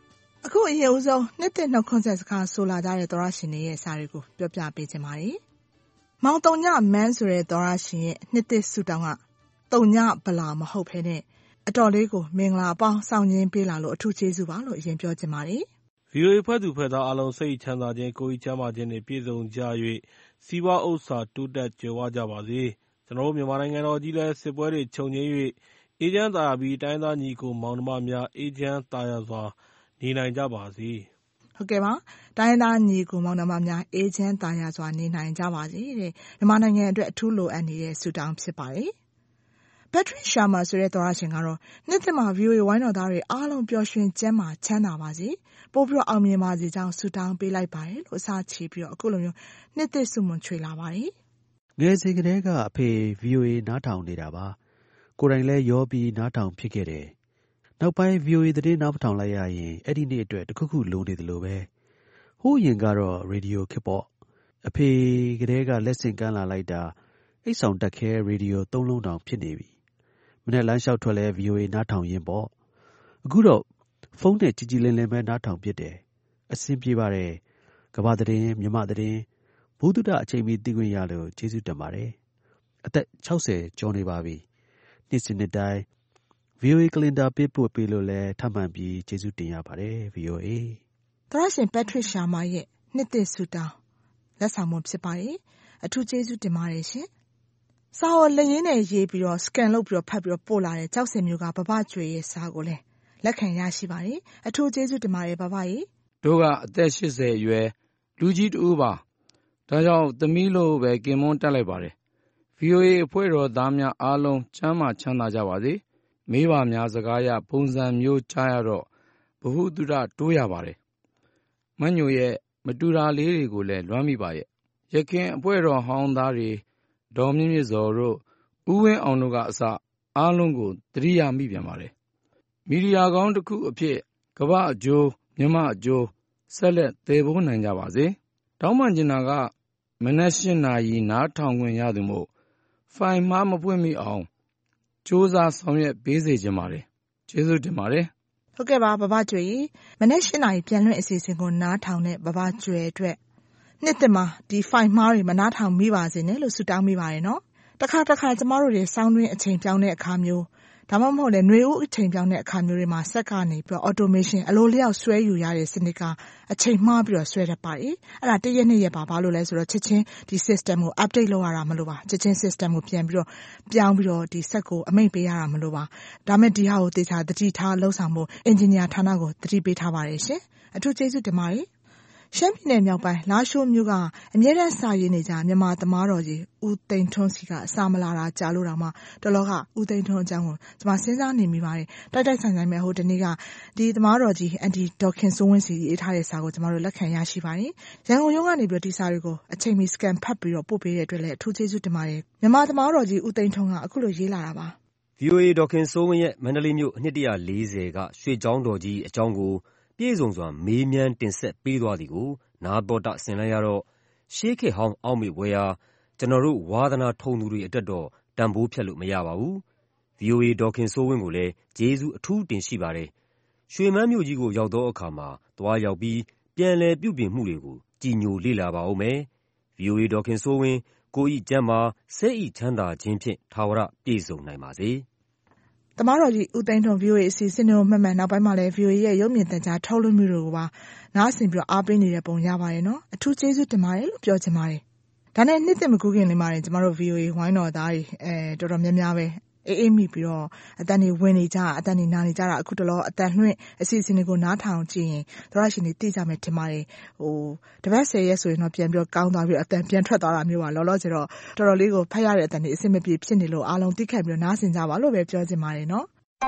အခုအရင်ဦးဆုံးနှစ်သက်နှုတ်ခွန်းဆက်စကားဆိုလာကြတဲ့သောရရှင်တွေရဲ့စာတွေကိုပြောပြပေးချင်ပါတယ်။မောင်တုံညမန်းဆိုတဲ့သောရရှင်ရဲ့နှစ်သက်ဆုတောင်းကတုံညဗလာမဟုတ်ဘဲနဲ့အတော်လေးကိုမင်္ဂလာအပေါင်းဆောင်ရင်းပေးလာလို့အထူးကျေးဇူးပါလို့အရင်ပြောချင်ပါတယ်။ ဗီအိုအေ ဖွဲ့သူဖွဲ့သားအားလုံးစိတ်ချမ်းသာခြင်းကိုယ်ကြီးကျန်းမာခြင်းတွေပြည့်စုံကြ၍စီးပွားဥစ္စာတိုးတက်ကြွယ်ဝကြပါစေ။ကျွန်တော်တို့မြန်မာနိုင်ငံတော်ကြီးလည်းစစ်ပွဲတွေချုပ်ငြိမ်း၍အေးချမ်းသာယာပြီးတိုင်းသားညီကိုမောင်နှမများအေးချမ်းသာယာစွာနေနိုင်ကြပါစေ။ဟုတ်ကဲ့ပါတိုင်းသားညီကိုမောင်နှမများအေးချမ်းသာယာစွာနေနိုင်ကြပါစေတဲ့မြန်မာနိုင်ငံအတွက်အထူးလိုအပ်နေတဲ့ဆုတောင်းဖြစ်ပါတယ်။ Patrick Sharma ဆိုတဲ့သောရရှင်ကတော့နှစ်သက်မှာ ဗီအိုအေ ဝိုင်းတော်သားတွေအားလုံးပျော်ရွှင်ကျန်းမာချမ်းသာပါစေပို့ပြီးတော့အောင်မြင်ပါစေကြောင်းဆုတောင်းပေးလိုက်ပါတယ်လို့အစချီပြီးတော့အခုလိုမျိုးနှစ်သက်ဆုမွန်ချွေလာပါတယ်။ငယ်စဉ်ကတည်းကအဖေ ဗီအိုအေ နားထောင်နေတာပါကိုယ်တိုင်လည်းရောပြီးနားထောင်ဖြစ်ခဲ့တယ်နောက်ပိုင်း ဗီအိုအေ သတင်းနားမထောင်လိုက်ရရင်အဲ့ဒီနေ့အတွက်တခုခုလိုနေတယ်လို့ပဲဟိုးရင်ကတော့ရေဒီယိုခေတ်ပေါ့အဖေကတည်းကလက်ဆင့်ကမ်းလာလိုက်တာအိတ်ဆောင်တက်ခဲရေဒီယိုသုံးလုံးတောင်ဖြစ်နေပြီမနေ့လမ်းလျှောက်ထွက်လဲ ဗီအိုအေ နားထောင်ရင်းပေါ့အခုတော့ဖုန်းနဲ့ကြည်ကြည်လင်လင်ပဲနားထောင်ဖြစ်တယ်အဆင်ပြေပါတယ်ကမ္ဘာသတင်းမြန်မာသတင်းဘုဒ္ဓတအချိန်မီသိခွင့်ရလို့ကျေးဇူးတင်ပါတယ်အသက်၆၀ကျော်နေပါပြီနှစ်စဉ်နှစ်တိုင်း ဗီအိုအေ ကလင်ဒါပေးပို့ပေးလို့လဲထပ်မံပြီးကျေးဇူးတင်ရပါတယ် ဗီအိုအေသောရရှင် Patrick Sharma ရဲ့နှစ်သက်ဆုတောင်းလက်ဆောင်မှုဖြစ်ပါတယ်အထူးကျေးဇူးတင်ပါတယ်ရှင်စာအုပ်လက်ရင်းနဲ့ရေးပြီးတော့ scan လုပ်ပြီးတော့ဖတ်ပြီးတော့ပို့လာတဲ့ကြောက်စင်မျိုးကဘဘကျွေရဲ့စာကိုလည်းလက်ခံရရှိပါတယ်အထူးကျေးဇူးတင်ပါတယ်ဘဘကြီးတို့ကအသက်၈၀အရွယ်လူကြီးတူပါဒါကြောင့်သမီးလို့ပဲကင်မွန်းတက်လိုက်ပါတယ် ဗီအိုအေ အဖွဲ့တော်သားများအားလုံးချမ်းသာချမ်းသာကြပါစေမေးပါများစကားရပုံစံမျိုးကြားရတော့ဘဟုတုတတိုးရပါတယ်မညိုရဲ့မတူတာလေးတွေကိုလည်းလွမ်းမိပါရဲ့ရခင်အဖွဲ့တော်ဟောင်းသားတွေဒေါ်မြင့်မြင့်စော်တို့ဦးဝင်းအောင်တို့ကအစအားလုံးကိုသတိရမိပြန်ပါတယ်မီဒီယာကောင်းတစ်ခုအဖြစ်ကမ္ဘာအကျိုးမြမအကျိုးဆက်လက်သယ်ပိုးနိုင်ကြပါစေတောင်းပန်ချင်တာကမနက်၈နာရီနားထောင်ခွင့်ရသူမို့ဖိုင်မှားမပွင့်မိအောင်စူးစမ်းဆောင်ရွက်ပေးစေချင်ပါတယ်ကျေးဇူးတင်ပါတယ်ဟုတ်ကဲ့ပါဘဘကျွေမနက်၈နာရီပြန်လွှင့်အစီအစဉ်ကိုနားထောင်တဲ့ဘဘကျွေအတွက်နှစ်သက်မှာဒီဖိုင်မှားတွေမနားထောင်မိပါစေနဲ့လို့ဆုတောင်းမိပါတယ်နော်တခါတခါကျမတို့တွေစောင်းတွင်းအချိန်ပြောင်းတဲ့အခါမျိုးဒါမှမဟုတ်လေຫນွေဦးအချိန်ပြောင်းတဲ့အခါမျိုးတွေမှာစက်ကနေပြီးတော့ automation အလိုလျောက်ဆွဲယူရတဲ့စနစ်ကအချိန်မှားပြီးတော့ဆွဲတတ်ပါတယ်အဲ့ဒါတရက်နှစ်ရက်ပါဘာလို့လဲဆိုတော့ချက်ချင်းဒီ system ကို update လုပ်ရတာမလို့ပါချက်ချင်း system ကိုပြန်ပြီးတော့ပြောင်းပြီးတော့ဒီစက်ကိုအမိန့်ပေးရတာမလို့ပါဒါမဲ့ဒီဟာကိုသေချာသတိထားလှုပ်ဆောင်ဖို့ engineer ဌာနကိုသတိပေးထားပါတယ်ရှင်အထူးကျေးဇူးတင်ပါတယ်ရှမ်းပြည်နယ်မြောက်ပိုင်းလာရှိုးမြို့ကအမြဲတမ်းစာရေးနေကြမြန်မာသမားတော်ကြီးဦးသိန်းထွန်းစီကအစာမလာတာကြာလို့တောင်မှတလောကဦးသိန်းထွန်းအကြောင်းကိုကျွန်မစဉ်းစားနေမိပါတယ်တိုက်တိုက်ဆိုင်ဆိုင်ပဲဟိုတနေ့ကဒီသမားတော်ကြီးအန်တီဒေါခင်စိုးဝင်းစီရေးထားတဲ့စာကိုကျွန်တော်တို့လက်ခံရရှိပါတယ်ရန်ကုန်ရုံးကနေပြီးတော့ဒီစာတွေကိုအချိန်မီ scan ဖတ်ပြီးတော့ပို့ပေးတဲ့အတွက်လည်းအထူးကျေးဇူးတင်ပါတယ်မြန်မာသမားတော်ကြီးဦးသိန်းထွန်းကအခုလိုရေးလာတာပါဗီအိုအေ ဒေါခင်စိုးဝင်းရဲ့မန္တလေးမြို့အနှစ်တစ်ရာလေးဆယ်ကရွှေကျောင်းတော်ကြီးအကြောင်းကိုပြည့်စုံစွာမေးမြန်းတင်ဆက်ပေးသွားသည်ကိုနာတော်တာဆင်လိုက်ရတော့ရှေးခေတ်ဟောင်းအောက်မေ့ပွဲရာကျွန်တော်တို့ဝါသနာထုံသူတွေအတွက်တော့တန်ဖိုးဖြတ်လို့မရပါဘူး။ ဗီအိုအေ ဒေါခင်စိုးဝင်းကိုလည်းကျေးဇူးအထူးတင်ရှိပါတယ်။ရွှေမန်းမြို့ကြီးကိုရောက်သောအခါမှာသွားရောက်ပြီးပြန်လည်ပြုပြင်မှုတွေကိုကြည်ညိုလေ့လာပါဦးမယ်။ ဗီအိုအေ ဒေါခင်စိုးဝင်းကိုဤကျမ်းမာစိတ်ဤချမ်းသာခြင်းဖြင့်ထာဝရပြည့်စုံနိုင်ပါစေ။သမားတော်ကြီးဦးသိန်းထွန်း ဗီအိုအေ အစီအစဉ်တွေကိုမှတ်မှန်နောက်ပိုင်းမှာလည်း ဗီအိုအေ ရဲ့ရုပ်မြင်သံကြားထုတ်လွှင့်မှုတွေကိုပါနားဆင်ပြီးတော့အားပေးနေတဲ့ပုံရပါတယ်နော်အထူးကျေးဇူးတင်ပါတယ်လို့ပြောချင်ပါတယ်ဒါနဲ့နှစ်သက်မကူးခင်လေးမှာကျမတို့ ဗီအိုအေ ဝိုင်းတော်သားတွေအဲတော်တော်များများပဲအေးအေးမိပြီးတော့အတန်တွေဝင်နေကြအတန်တွေနာနေကြတာအခုတလောအတန်လွှင့်အစီအစဉ်တွေကိုနားထောင်ကြည့်ရင်သောရရှင်တွေသိကြမယ်ထင်ပါတယ်ဟိုတပတ်ဆယ်ရက်ဆိုရင်တော့ပြန်ပြီးတော့ကောင်းသွားပြီးအတန်ပြန်ထွက်သွားတာမျိုးပါလောလောဆယ်တော့တော်တော်လေးကိုဖတ်ရတဲ့အတန်တွေအဆင်မပြေဖြစ်နေလို့အားလုံးသိခတ်ပြီးတော့နားဆင်ကြပါလို့ပဲပြောချင်ပါတယ်နော်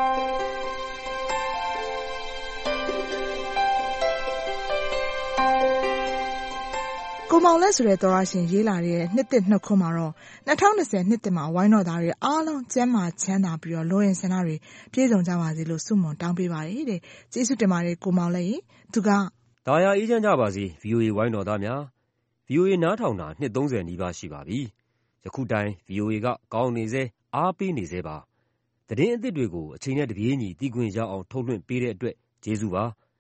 ကိုမောင်လက်ဆိုတဲ့သောရရှင်ရေးလာတဲ့နှစ်သက်နှုတ်ခွန်းမှာတော့၂၀၂၀နှစ်သက်မှာဝိုင်းတော်သားတွေအားလုံးကျန်းမာချမ်းသာပြီးတော့လိုအင်ဆန္ဒတွေပြည့်စုံကြပါစေလို့ဆုမွန်တောင်းပေးပါတယ်တဲ့ကျေးဇူးတင်ပါတယ်ကိုမောင်လက်ရေသူကဒါယာအေးချမ်းကြပါစေ ဗီအိုအေ ဝိုင်းတော်သားများ ဗီအိုအေ နားထောင်တာနှစ်သုံးဆယ်နီးပါးရှိပါပြီယခုတိုင် ဗီအိုအေ ကကောင်းနေစေအားပေးနေစေပါသတင်းအသစ်တွေကိုအချိန်နဲ့တပြေးညီသိခွင့်ရအောင်ထုတ်လွှင့်ပေးတဲ့အတွက်ကျေးဇူးပါ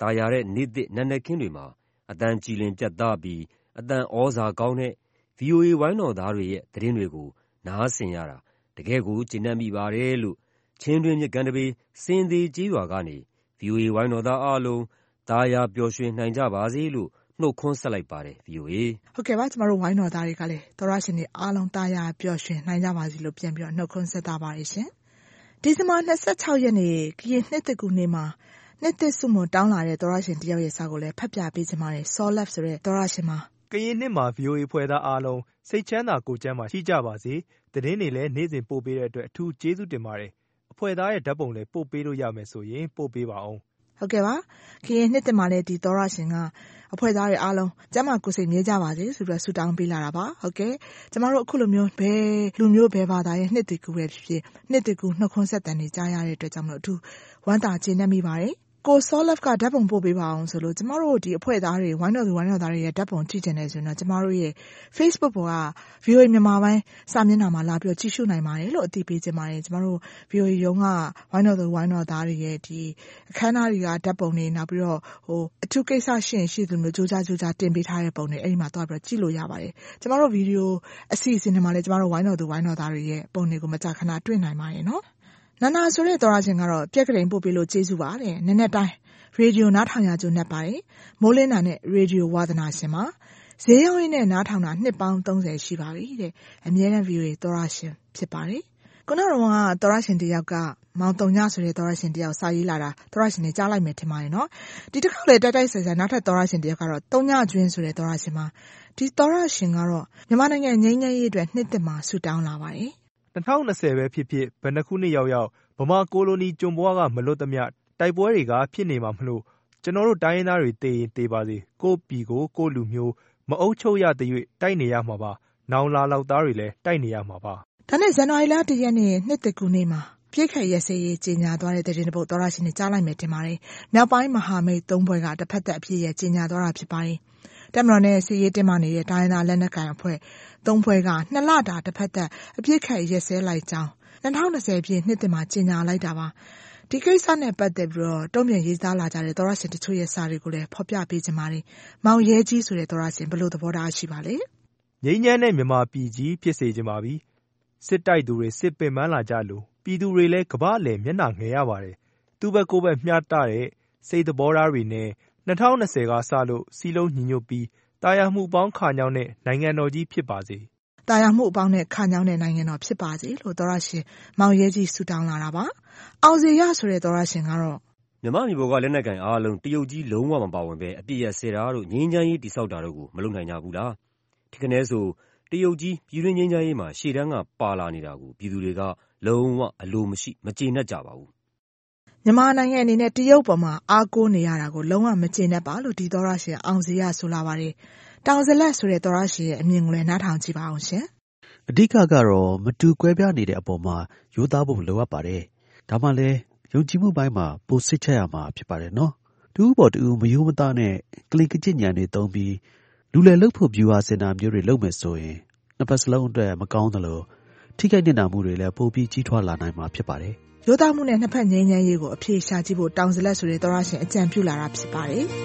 သာယာတဲ့နေ့သစ်နံနက်ခင်းတွေမှာအသံကြည်လင်ပြတ်သားပြီးအသံဩဇာကောင်းတဲ့ ဗွီအိုအေ ဝိုင်းတော်သားတွေရဲ့သတင်းတွေကိုနားဆင်ရတာတကယ့်ကိုကျေနပ်မိပါတယ်လို့ချင်းတွင်းမြစ်ကမ်းတဘေးစင်သေးကျေးရွာကနေ ဗွီအိုအေ ဝိုင်းတော်သားအားလုံးသာယာပျော်ရွှင်နိုင်ကြပါစေလို့နှုတ်ခွန်းဆက်လိုက်ပါတယ် ဗွီအိုအေဟုတ်ကဲ့ပါကျမတို့ဝိုင်းတော်သားတွေကလည်းသောရရှင်တွေအားလုံးသာယာပျော်ရွှင်နိုင်ကြပါစေလို့ပြန်ပြီးတော့နှုတ်ခွန်းဆက်တာပါတယ်ရှင်ဒီဇင်ဘာ၂၆ရက်နေ့ကရင်နှစ်သစ်ကူးနေ့မှာနှစ်သစ်ဆုမွန်တောင်းလာတဲ့သောရရှင်တယောက်ရဲ့စာကိုလည်းဖတ်ပြပေးချင်ပါတယ်စောလက်ဆိုတဲ့သောရရှင်မှာကရင်နှစ်မှာ ဗွီအိုအေ ဖွဲ့သားအားလုံးစိတ်ချမ်းသာကိုယ်ကျန်းမာရှိကြပါစေသတင်းတွေလည်းနေ့စဉ်ပို့ပေးတဲ့အတွက်အထူးကျေးဇူးတင်ပါတယ်အဖွဲ့သားရဲ့ဓာတ်ပုံလည်းပို့ပေးလို့ရမယ်ဆိုရင်ပို့ပေးပါအောင်ဟုတ်ကဲ့ပါကရင်နှစ်သစ်မှာလည်းဒီသောရရှင်ကအဖွဲ့သားတွေအားလုံးကျန်းမာကိုယ်စိတ်မြဲကြပါစေဆိုပြီးဆုတောင်းပေးလာတာပါဟုတ်ကဲ့ကျမတို့အခုလိုမျိုးဘယ်လူမျိုးဘယ်ဘာသာရဲ့နှစ်သစ်ကူးပဲဖြစ်ဖြစ်နှစ်သစ်ကူးနှုတ်ခွန်းဆက်တန်တွေကြားရတဲ့အတွက်ကြောင့်မလို့အထူးဝမ်းသာကျေနပ်မိပါတယ်ကိုဆောလဖ်ကဓာတ်ပုံပို့ပေးပါအောင်ဆိုလို့ကျမတို့ဒီအဖွဲ့သားတွေဝိုင်းတော်သူဝိုင်းတော်သားတွေရဲ့ဓာတ်ပုံကြည့်ချင်တယ်ဆိုရင်တော့ကျမတို့ရဲ့ Facebook ပေါ်က ဗွီအိုအေ မြန်မာပိုင်းစာမျက်နှာမှာလာပြီးတော့ကြည့်ရှုနိုင်ပါတယ်လို့အသိပေးချင်ပါတယ်ကျမတို့ ဗွီအိုအေ ရုံးကဝိုင်းတော်သူဝိုင်းတော်သားတွေရဲ့ဒီအခမ်းအနားတွေကဓာတ်ပုံတွေနောက်ပြီးတော့ဟိုအထူးကိစ္စရှိရင်ရှိသလိုမျိုးကြိုးကြားကြိုးကြားတင်ပေးထားတဲ့ပုံတွေအဲ့ဒီမှာသွားပြီးတော့ကြည့်လို့ရပါတယ်ကျမတို့ဗီဒီယိုအစီအစဉ်တွေမှာလည်းကျမတို့ဝိုင်းတော်သူဝိုင်းတော်သားတွေရဲ့ပုံတွေကိုမကြာခဏတွေ့နိုင်ပါတယ်နော်နာနာဆိုတဲ့သောရရှင်ကတော့ပြက်ကလေးပို့ပေးလို့ကျေးဇူးပါတဲ့နည်းနည်းတိုင်းရေဒီယိုနားထောင်ရကြနဲ့ပါတယ်မိုးလင်းတာနဲ့ရေဒီယိုဝါသနာရှင်မှာဈေးရောင်းရင်းနဲ့နားထောင်တာနှစ်ပေါင်းသုံးဆယ်ရှိပါပြီတဲ့အမြဲတမ်း ဗီအိုအေ သောရရှင်ဖြစ်ပါတယ်ခုနကတော့ကသောရရှင်တယောက်ကမောင်တုံညဆိုတဲ့သောရရှင်တယောက်စာရေးလာတာသောရရှင်တွေကြားလိုက်မယ်ထင်ပါတယ်နော်ဒီတစ်ခါလေတိုက်တိုက်ဆယ်ဆယ်နောက်ထပ်သောရရှင်တယောက်ကတော့တုံညကျွင်းဆိုတဲ့သောရရှင်မှာဒီသောရရှင်ကတော့မြန်မာနိုင်ငံငြိမ်းချမ်းရေးအတွက်နှစ်သက်မှာဆူတောင်းလာပါတယ်၂၀၂၀ပဲဖြစ်ဖြစ်ဘယ်နှခုနှစ်ရောက်ရောက်ဗမာကိုလိုနီကျွန်းဘွားကမလွတ်သမျှတိုက်ပွဲတွေကဖြစ်နေမှာမလို့ကျွန်တော်တို့တိုင်းရင်းသားတွေတေးရင်တေးပါစေကိုပြည်ကိုကိုလူမျိုးမအုပ်ချုပ်ရတဲ့၍တိုက်နေရမှာပါနောင်လာလောက်သားတွေလည်းတိုက်နေရမှာပါဒါနဲ့ဇန်နဝါရီလတရက်နေ့နှစ်တကူနေ့မှာပြည့်ခက်ရက်စေးရေးကြီးညာသွားတဲ့တဲ့ပုတ်တော်ရရှင်တွေကြားလိုက်မယ်ထင်ပါတယ်မြောက်ပိုင်းမဟာမိတ်သုံးဘွဲကတစ်ဖက်သက်အပြည့်ရဲ့ကြီးညာသွားတာဖြစ်ပါတယ်တက်မတော်နဲ့စီရေးတင်မနေတဲ့တိုင်းရင်းသားလက်နက်ကိုင်အဖွဲ့သုံးဘွဲကနှစ်လတာတစ်ဖက်သက်အပြည့်ခက်ရက်စဲလိုက်ကြောင်း၂၀၂၀ပြည့်နှစ်တင်မှာကြီးညာလိုက်တာပါဒီကိစ္စနဲ့ပတ်သက်ပြီးတော့တုံ့ပြန်ရေးသားလာကြတဲ့သောရရှင်တချို့ရဲ့စာတွေကိုလည်းဖော်ပြပေးကြပါတယ်။မောင်ရဲကြီးဆိုတဲ့သောရရှင်ဘယ်လိုသဘောထားရှိပါလဲ။ငြိမ်းချမ်းတဲ့မြန်မာပြည်ကြီးဖြစ်စေချင်ပါပြီ။စစ်တိုက်သူတွေစစ်ပင်ပန်းလာကြလို့ပြည်သူတွေလည်းကမ္ဘာလည်မျက်နှာငယ်ရပါတယ်။သူ့ဘက်ကိုယ်ဘက်မျှတတဲ့စိတ်သဘောထားတွေနဲ့၂၀၂၀ကစလို့စီလုံးညီညွတ်ပြီးတာယာမှုပေါင်းခါညောင်းတဲ့နိုင်ငံတော်ကြီးဖြစ်ပါစေ။တာယာမှုအပေါင်းနဲ့ခါညောင်းတဲ့နိုင်ငံတော်ဖြစ်ပါစေလို့သောရရှင်မောင်ရဲကြီးဆုတောင်းလာတာပါ။အောင်စေရဆိုတဲ့သောရရှင်ကတော့မြန်မာပြည်ပေါ်ကလက်နက်ကိုင်အားလုံးတရုတ်ကြီးလုံးဝမပါဝင်ပဲအပြည့်ရဆဲတာတို့ငြိမ်းချမ်းရေးတိဆောက်တာတို့ကိုမလုပ်နိုင်ကြဘူးလား။ဒီကနေ့ဆိုတရုတ်ကြီးပြည်တွင်းငြိမ်းချမ်းရေးမှာရှေ့တန်းကပါလာနေတာကိုပြည်သူတွေကလုံးဝအလိုမရှိမကျေနပ်ကြပါဘူး။မြန်မာနိုင်ငံအနေနဲ့တရုတ်ပေါ်မှာအားကိုးနေရတာကိုလုံးဝမကျေနပ်ပါလို့ဒီသောရရှင်အောင်စေရဆိုလာပါတယ်။တောင်စလက်ဆိုတဲ့သောရရှင်ရဲ့အမြင်ကိုလည်းနားထောင်ကြည့်ပါအောင်ရှင်။အဓိကကတော့မတူကွဲပြားနေတဲ့အပေါ်မှာရိုးသားဖို့လိုအပ်ပါတယ်။ဒါမှလည်းယုံကြည်မှုပိုင်းမှာပိုစိတ်ချရမှာဖြစ်ပါတယ်နော်။တူပေါ်တူမယိုးမသားနဲ့ကလင်ကကျစ်ညံတွေသုံးပြီးလူလည်လှုပ်ဖို့ view စင်တာမျိုးတွေလုပ်မယ်ဆိုရင်နှစ်ပတ်စလုံးအတွက်မကောင်းသလိုထိခိုက်နေတာမှုတွေလည်းပိုပြီးကြီးထွားလာနိုင်မှာဖြစ်ပါတယ်။ရိုးသားမှုနဲ့နှစ်ဖက်ငြိမ်းချမ်းရေးကိုအပြေရှာကြည့်ဖို့တောင်စလက်ဆိုတဲ့သောရရှင်အကြံပြုလာတာဖြစ်ပါတယ်။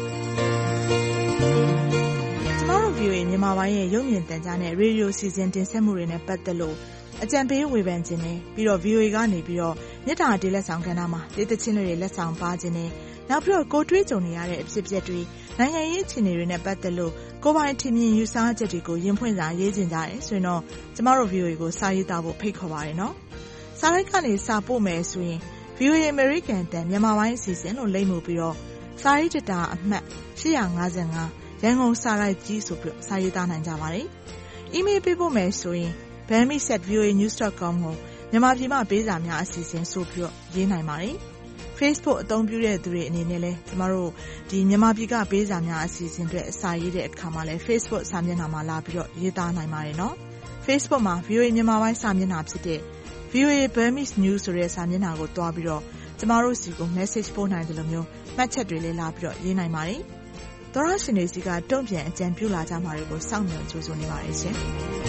ကျမတို့ ဗီအိုအေ မြန်မာပိုင်းရဲ့ရုပ်မြင်သံကြားနဲ့ရေဒီယိုစီစဉ်တင်ဆက်မှုတွေနဲ့ပတ်သက်လို့အကြံပေးဝေဖန်ခြင်းနဲ့ပြီးတော့ ဗီအိုအေ ကနေပြီးတော့မြစ်တာတေးလက်ဆောင်ကဏ္ဍမှာဒေသချင်းတွေလက်ဆောင်ပါခြင်းနဲ့နောက်ပြီးတော့ကိုတွေးကြုံနေရတဲ့အဖြစ်အပျက်တွေနိုင်ငံရေးအခြေအနေတွေနဲ့ပတ်သက်လို့ကိုယ်ပိုင်ထင်မြင်ယူဆချက်တွေကိုရင်းဖွင့်စာရေးခြင်းကြတယ်ဆိုရင်တော့ကျမတို့ ဗီအိုအေ ကိုစာရေးသားဖို့ဖိတ်ခေါ်ပါတယ်နော်။စာရိုက်ကနေစာပို့မယ်ဆိုရင် ဗီအိုအေ American တန်မြန်မာပိုင်းအစီအစဉ်လို့လိမ့်မှုပြီးတော့စာရေးတတာအမှတ်၈၅၅ရန်ကုန်စာရိုက်ကြီးဆိုပြီးစာရေးသားနိုင်ကြပါတယ်။ email ပေးဖို့မယ်ဆိုရင်burmese at v o a news dot com ကိုမြန်မာပြည်မှာပေးစာများအစီအစဉ်ဆိုပြီးတော့ရေးနိုင်ပါတယ်။ Facebook အသုံးပြုတဲ့သူတွေအနေနဲ့လည်းကျမတို့ဒီမြန်မာပြည်ကပေးစာများအစီအစဉ်တွေအစာရေးတဲ့အခါမှာလည်း Facebook စာမျက်နှာမှာလာပြီးတော့ရေးသားနိုင်ပါတယ်နော်။ Facebook မှာ ဗီအိုအေ မြန်မာပိုင်းစာမျက်နှာဖြစ်တဲ့ ဗီအိုအေ Burmese News ဆိုတဲ့စာမျက်နှာကိုတွားပြီးတော့ကျမတို့စီကို message ပို့နိုင်တယ်လို့မျိုးမှတ်ချက်တွေလည်းလာပြီးတော့ရေးနိုင်ပါတယ်။သောရရှင်တွေစီကတုံ့ပြန်အကြံပြုလာကြမှာတွေကိုစောင့်မျှော်ကြိုးဆိုနေပါတယ်ရှင်။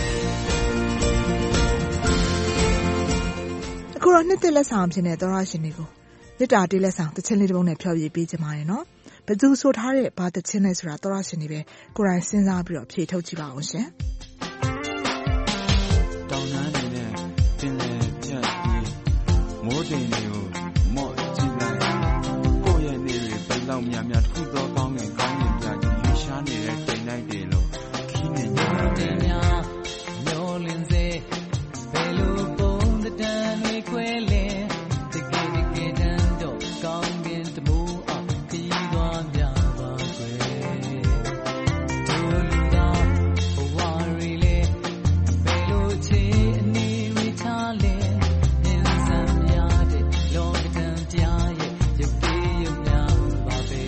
အခုတော့နှစ်သက်လက်ဆောင်ဖြစ်တဲ့သောရရှင်တွေကိုမြစ်တာတေးလက်ဆောင်တစ်ချက်လေးတစ်ပုဒ်နဲ့ဖျော်ဖြေပေးကြပါမယ်နော်။ဘယ်သူဆိုထားတဲ့ဘာသချင်းလဲဆိုတာသောရရှင်တွေပဲကိုယ်တိုင်စဉ်းစားပြီးတော့ဖြေထုတ်ကြည့်ပါအောင်ရှင်တောင်တန်းတွေနဲ့ပင်လယ်ဖြတ်ပြီးမိုးတိမ်တွေကိုမော့ကြည့်လိုက်ကိုယ့်ရဲ့နေတွေဘယ်လောက်များများတစ်ခုသောကောင်းငင်ကောင်းငင်ပြကြီးရွှေရှားနေတဲ့တိမ်လိုက်တွေလို့ခင်းနေကြတယ်များမျောလင်းစေဘယ်လိုပုံတန်တွေခွဲလဲတကယ်တကယ်တမ်းတော့ကောင်းကင်တမိုးအောင်ခီးသွားကြပါကွယ်တို့လူသားဘဝတွေလေဘယ်လိုချေအနေဝေချလဲမြင်စမ်းများတဲ့လောကတန်ပြရဲ့ရုပ်တည်ရုပ်များပါပဲ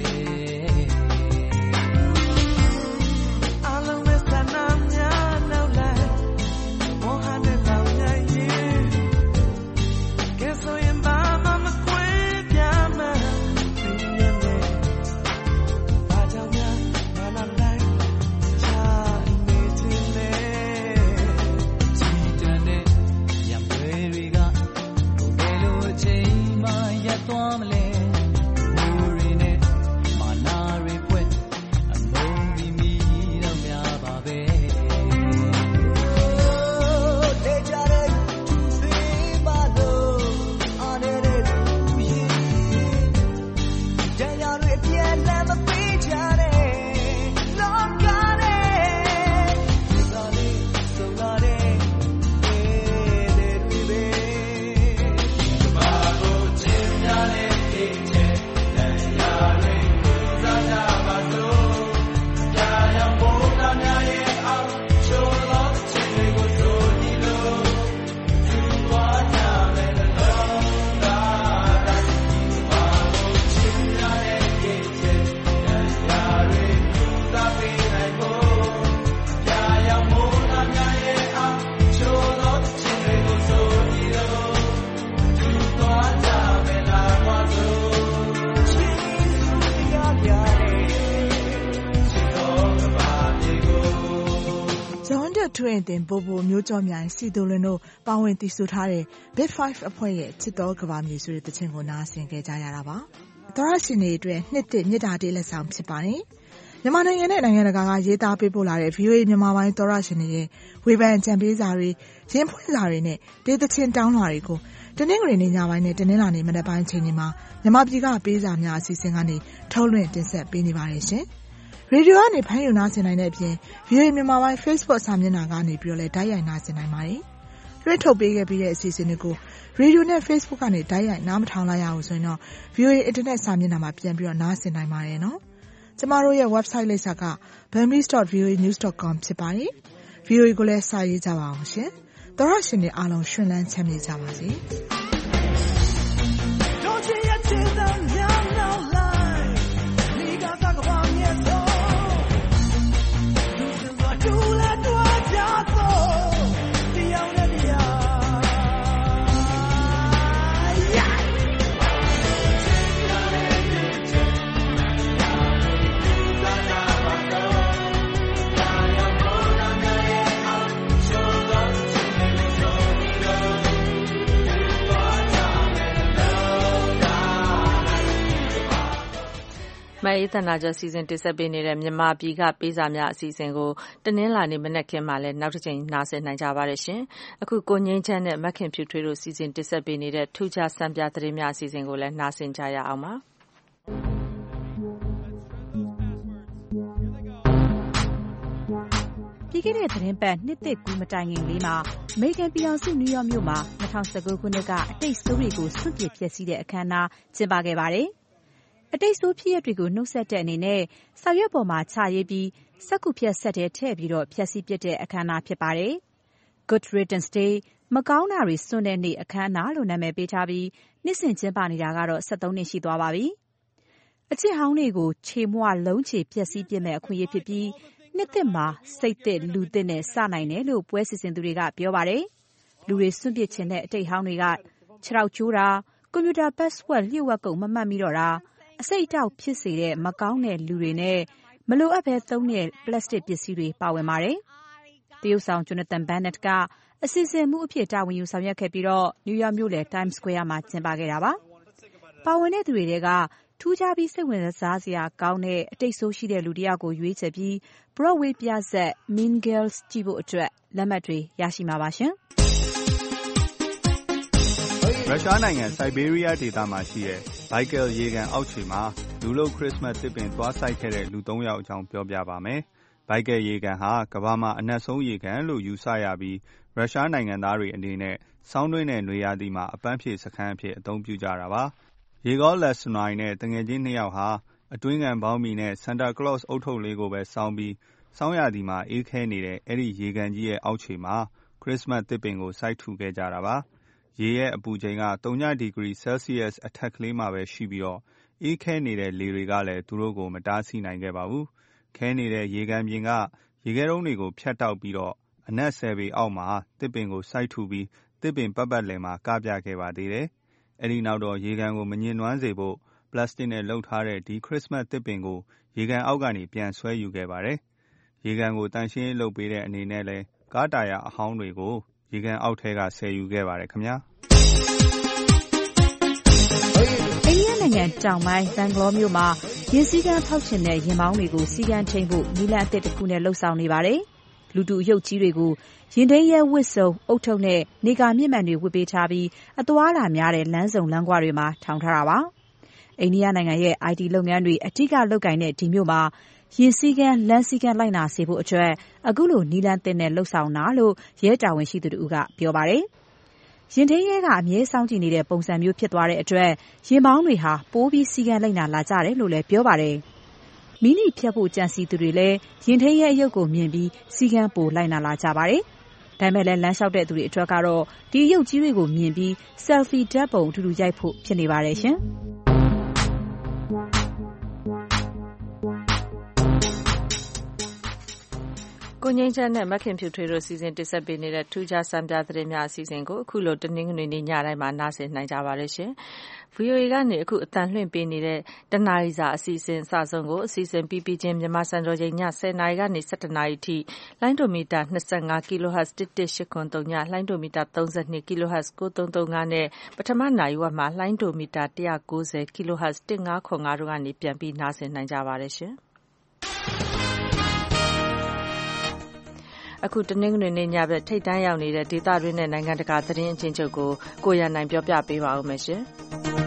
အလုံးမဲ့ဆန္ဒများနောက်လိုက်မောဟနဲ့လောင်နိုင်ရင်ကဲဆိုရင်ဘာမှမခွဲပြမှသူရဲ့နဲ့ဘာကြောင့်များဘာလာလိုက်ချာနေခြင်းလဲချီတန်တဲ့ရံပွဲတွေကဘယ်လိုအချိန်မှရပ်သွားမလဲမိုးရီနဲ့မာနာရီဖွဲ့အမုန်းဒီမီတော့များပါပဲဒေကြတဲ့သူစီပါလို့အားနေတဲ့လူကြီးတရားတွေပြည့်လည်းမပေးချတဲ့လောကနဲ့ဒီကနေ့ဆုံးလာတဲ့တဲ့တွေပဲဘာကိုချင်များလဲဒီချက်တရားတွေကိုစားကြပါစို့ကြာရမိုးသားများရဲ့အောက်ချိုးလို့ချင်တွေကိုဆိုဒီလိုသူသွားကြမယ်လို့သာတိုင်းဘာကိုချင်များလဲဒီချက်တရားတွေကိုစားပေးနိုင်ဖို့ကြာရမိုးသားများရဲ့အောက်ချိုးလို့ချင်တွေကိုဆိုဒီလိုသူသွားကြမယ်လားမဆိုချီးရရတဲ့ချစ်တော်ကဘာပြေကိုဂျွန်ဒတ်ထွင်တင်ပို့ပို့မျိုးကြောမြိုင်စီတိုလင်တို့ပါဝင်တည်ဆူထားတဲ့ Big Five အဖွဲ့ရဲ့ချစ်တော်ကဘာမြေဆိုတဲ့တခြင်းကိုနားဆင်ခဲ့ကြရတာပါသောရရှင်တွေအတွက်နှစ်တစ်မြစ်တာတေးလက်ဆောင်ဖြစ်ပါတယ်မြန်မာနိုင်ငံနဲ့နိုင်ငံတကာကရေးသားပေးပို့လာတဲ့ ဗီအိုအေ မြန်မာပိုင်းသောရရှင်တွေရဲ့ဝေဖန်ကြံပေးစာတွေရင်းဖွင့်စာတွေနဲ့ဒေသချင်းတောင်းလာတွေကိုတနင်္ဂနွေနေ့ညပိုင်းနဲ့တနင်္လာနေ့မနက်ပိုင်းချိန်တွေမှာမြန်မာပြည်ကပေးစာများအစီအစဉ်ကနေထုတ်လွှင့်တင်ဆက်ပေးနေပါတယ်ရှင်။ရေဒီယိုကနေဖမ်းယူနားဆင်နိုင်တဲ့အပြင် ဗီအိုအေ မြန်မာပိုင်း Facebook စာမျက်နှာကနေပြီးတော့လည်းတိုက်ရိုက်နားဆင်နိုင်ပါတယ်။လွှင့်ထုတ်ပေးခဲ့ပြီးတဲ့အစီအစဉ်တွေကိုရေဒီယိုနဲ့ Facebook ကနေတိုက်ရိုက်နားမထောင်လိုက်ရအောင်ဆိုရင်တော့ ဗီအိုအေ Internet စာမျက်နှာမှာပြန်ပြီးတော့နားဆင်နိုင်ပါတယ်နော်။ကျမတို့ရဲ့ website လိပ်စာက burmese dot v o a news dot com ဖြစ်ပါတယ်။ ဗီအိုအေကိုလည်းစာရေးကြပါအောင်ရှင်။သောရရှင်တွေအားလုံးရှင်လန်းချမ်းမြေ့ကြပါစေ။ Don't you yet see the young no lie? We got talk about me so. You should go to la to a jato. The young and the young. ။မအေးသနာကျော်စီစဉ်တင်ဆက်ပေးနေတဲ့မြန်မာပြည်ကပေးစာများအစီအစဉ်ကိုတနင်္လာနေ့မနက်ခင်းမှာလည်းနောက်တစ်ချိန်နားဆင်နိုင်ကြပါတယ်ရှင်။အခုကိုငင်းချမ်းနဲ့မခင်ဖြူထွေးတို့စီစဉ်တင်ဆက်ပေးနေတဲ့ထူးခြားစံပြသတင်းများအစီအစဉ်ကိုလည်းနားဆင်ကြရအောင်ပါ။ပြီးခဲ့တဲ့သတင်းပတ်နှစ်သစ်ကူးမတိုင်ခင်လေးမှာအမေရိကန်ပြည်ထောင်စုနယူးယောက်မြို့မှာ၂၀၁၉ခုနှစ်ကအတိတ်ဆိုးတွေကိုစွန့်ပစ်ဖျက်ဆီးတဲ့အခမ်းအနားကျင်းပခဲ့ပါတယ်။အတိတ်ဆိုးဖြစ်ရပ်တွေကိုနှုတ်ဆက်တဲ့အနေနဲ့စာရွက်ပေါ်မှာချရေးပြီးစက္ကူဖြတ်ဆက်ထဲထည့်ပြီးတော့ဖျက်ဆီးပစ်တဲ့အခမ်းအနားဖြစ်ပါတယ်။ Good Riddance Day မကောင်းတာတွေစွန့်တဲ့နေ့အခမ်းအနားလို့နာမည်ပေးထားပြီးနှစ်စဉ်ကျင်းပနေတာကတော့၁၃နှစ်ရှိသွားပါပြီ။အကျင့်ဟောင်းတွေကိုခြေမွလုံးချေဖျက်ဆီးပစ်မဲ့အခွင့်အရေးဖြစ်ပြီးနှစ်သစ်မှာစိတ်သစ်လူသစ်နဲ့စနိုင်တယ်လို့ပွဲစီစဉ်သူတွေကပြောပါတယ်။လူတွေစွန့်ပစ်ခြင်းတဲ့အတိတ်ဟောင်းတွေကခြေထောက်ကျိုးတာကွန်ပျူတာ password လျှို့ဝှက်ကုန်မမှတ်မိတော့တာအစိတ်အတောက်ဖြစ်စေတဲ့မကောင်းတဲ့လူတွေနဲ့မလိုအပ်ဘဲသုံးတဲ့ပလတ်စတစ်ပစ္စည်းတွေပါဝင်ပါတယ်။တရုတ်ဆောင် Jonathan Bennett ကအစီအစဉ်မှုအဖြစ်တာဝန်ယူဆောင်ရွက်ခဲ့ပြီးတော့နယူးယောက်မြို့လယ် Times Square မှာကျင်းပခဲ့တာပါ။ပါဝင်တဲ့သူတွေထဲကထူးခြားပြီးစိတ်ဝင်စားစရာကောင်းတဲ့အတိတ်ဆိုးရှိတဲ့လူတစ်ယောက်ကိုရွေးချယ်ပြီး Broadway ပြဇာတ် Mean Girls ကြည့်ဖို့အတွက်လက်မှတ်တွေရရှိမှာပါရှင်ရုရှားနိုင်ငံစိုက်ဘေးရီးယားဒေသမှာရှိတဲ့ဘိုက်ကယ်ရေကန်အောက်ခြေမှာလူလုပ်ခရစ်စမတ်သစ်ပင်သွားစိုက်ခဲ့တဲ့လူသုံးယောက်အကြောင်းပြောပြပါမယ်။ဘိုက်ကယ်ရေကန်ဟာကမ္ဘာမှာအနက်ဆုံးရေကန်လို့ယူဆရပြီးရုရှားနိုင်ငံသားတွေအနေနဲ့ဆောင်းတွင်းနဲ့နွေရာသီမှာအပန်းဖြေစခန်းအဖြစ်အသုံးပြုကြတာပါ။ရေကောလက်စနိုင်နဲ့တငယ်ချင်းနှစ်ယောက်ဟာအတွင်းငံပေါင်းမီနဲ့ Santa Claus အုတ်ထုပ်လေးကိုပဲစောင်းပြီးဆောင်းရာသီမှာအေးခဲနေတဲ့အဲ့ဒီရေကန်ကြီးရဲ့အောက်ခြေမှာခရစ်စမတ်သစ်ပင်ကိုစိုက်ထူခဲ့ကြတာပါ။ရေရဲ့အပူချိန်က၃ဒီဂရီဆဲလ်စီယပ်အထက်ကလေးမှာပဲရှိပြီးတော့အေးခဲနေတဲ့လေတွေကလည်းသူတို့ကိုမတားဆီးနိုင်ခဲ့ပါဘူး။ခဲနေတဲ့ရေကန်ပြင်ကရေခဲတုံးတွေကိုဖြတ်တောက်ပြီးတော့အနက်ဆယ်ပေအောက်မှာသစ်ပင်ကိုစိုက်ထူပြီးသစ်ပင်ပတ်ပတ်လည်မှာကပြခဲ့ပါသေးတယ်။အဲဒီနောက်တော့ရေကန်ကိုမညစ်နွမ်းစေဖို့ပလတ်စတစ်နဲ့လုပ်ထားတဲ့ဒီခရစ်စမတ်သစ်ပင်ကိုရေကန်အောက်ကနေပြန်ဆွဲယူခဲ့ပါတယ်။ရေကန်ကိုတန်ရှင်းလုပ်ပေးတဲ့အနေနဲ့လဲကားတာယာအဟောင်းတွေကိုရေကန်အောက်ထဲကဆယ်ယူခဲ့ပါတယ်ခင်ဗျာ။အိန္ဒိယနိုင်ငံတောင်ပိုင်းဘန်ဂလောမြို့မှာရေစည်းကမ်းဖောက်ချင်တဲ့ရင်မောင်းတွေကိုစီကံထိန်ဖို့နည်းလမ်းအသစ်တစ်ခုနဲ့လှုပ်ဆောင်နေပါတယ်။လူတူရုပ်ကြီးတွေကိုရင်ထိန်ရဲဝစ်စုံအုတ်ထုပ်နဲ့နေကာမြင့်မှန်တွေဝစ်ပေးထားပြီးအသွားလာများတဲ့လမ်းစုံလမ်းကွာတွေမှာထောင်ထားတာပါ။အိန္ဒိယနိုင်ငံရဲ့ အိုင်တီ လုပ်ငန်းတွေအထူးလုပ်ကိုင်တဲ့ဒီမြို့မှာရေစည်းကမ်းလမ်းစည်းကမ်းလိုက်နာစေဖို့အတွက်အခုလိုနည်းလမ်းသစ်နဲ့လှုပ်ဆောင်တာလို့ရဲတာဝန်ရှိသူတို့ကပြောပါတယ်။ရင်ထိန်ရဲကအမြဲစောင့်ကြည့်နေတဲ့ပုံစံမျိုးဖြစ်သွားတဲ့အတွက်ရင်ပေါင်းတွေဟာပိုးပြီးစည်းကမ်းလိုက်နာလာကြတယ်လို့လည်းပြောပါတယ်။မိနိဖြတ်ဖို့ကြံစီသူတွေလည်းရင်ထိန်ရဲအယုတ်ကိုမြင်ပြီးစည်းကမ်းပိုလိုက်နာလာကြပါတယ်။ဒါပေမဲ့လည်းလမ်းလျှောက်တဲ့သူတွေအတွက်ကတော့ဒီအယုတ်ကြီးတွေကိုမြင်ပြီး selfie ဓာတ်ပုံအတူတူရိုက်ဖို့ဖြစ်နေပါတယ်ရှင်။ကိုငိမ့်ချမ်းနဲ့မခင်ဖြူထွေးတို့စီစဉ်တင်ဆက်ပေးနေတဲ့ထူးခြားစံပြသတင်းများအစီအစဉ်ကိုအခုလိုတနင်္ဂနွေနေ့ညတိုင်းမှာနားဆင်နိုင်ကြပါလို့ရှင်။ ဗီအိုအေ ကနေအခုအတန်လွှင့်ပေးနေတဲ့တနာရီစာအစီအစဉ်အစဆုံးကိုအစီအစဉ်ပြီးပြီးချင်းမြန်မာစံတော်ချိန်ညဆယ်နာရီကနေဆယ့်တစ်နာရီထိလိုင်းဒိုမီတာ၂၅ kHz တစ်တစ်ရှစ်ခွန်သုံးညလိုင်းဒိုမီတာ၃၂ kHz ကိုးသုံးသုံးငါးနဲ့ပထမနာရီဝက်မှာလိုင်းဒိုမီတာ၁၉၀ kHz တစ်ငါးခွန်ငါးတို့ကနေပြန်ပြီးနားဆင်နိုင်ကြပါတယ်ရှင်။အခုတနင်္ဂနွေနေ့ညဘက်ထိပ်တန်းရောက်နေတဲ့ဒေသတွင်းနဲ့နိုင်ငံတကာသတင်းအကျဉ်းချုပ်ကိုကိုရန်နိုင်ပြောပြပေးပါဦးမယ်ရှင်။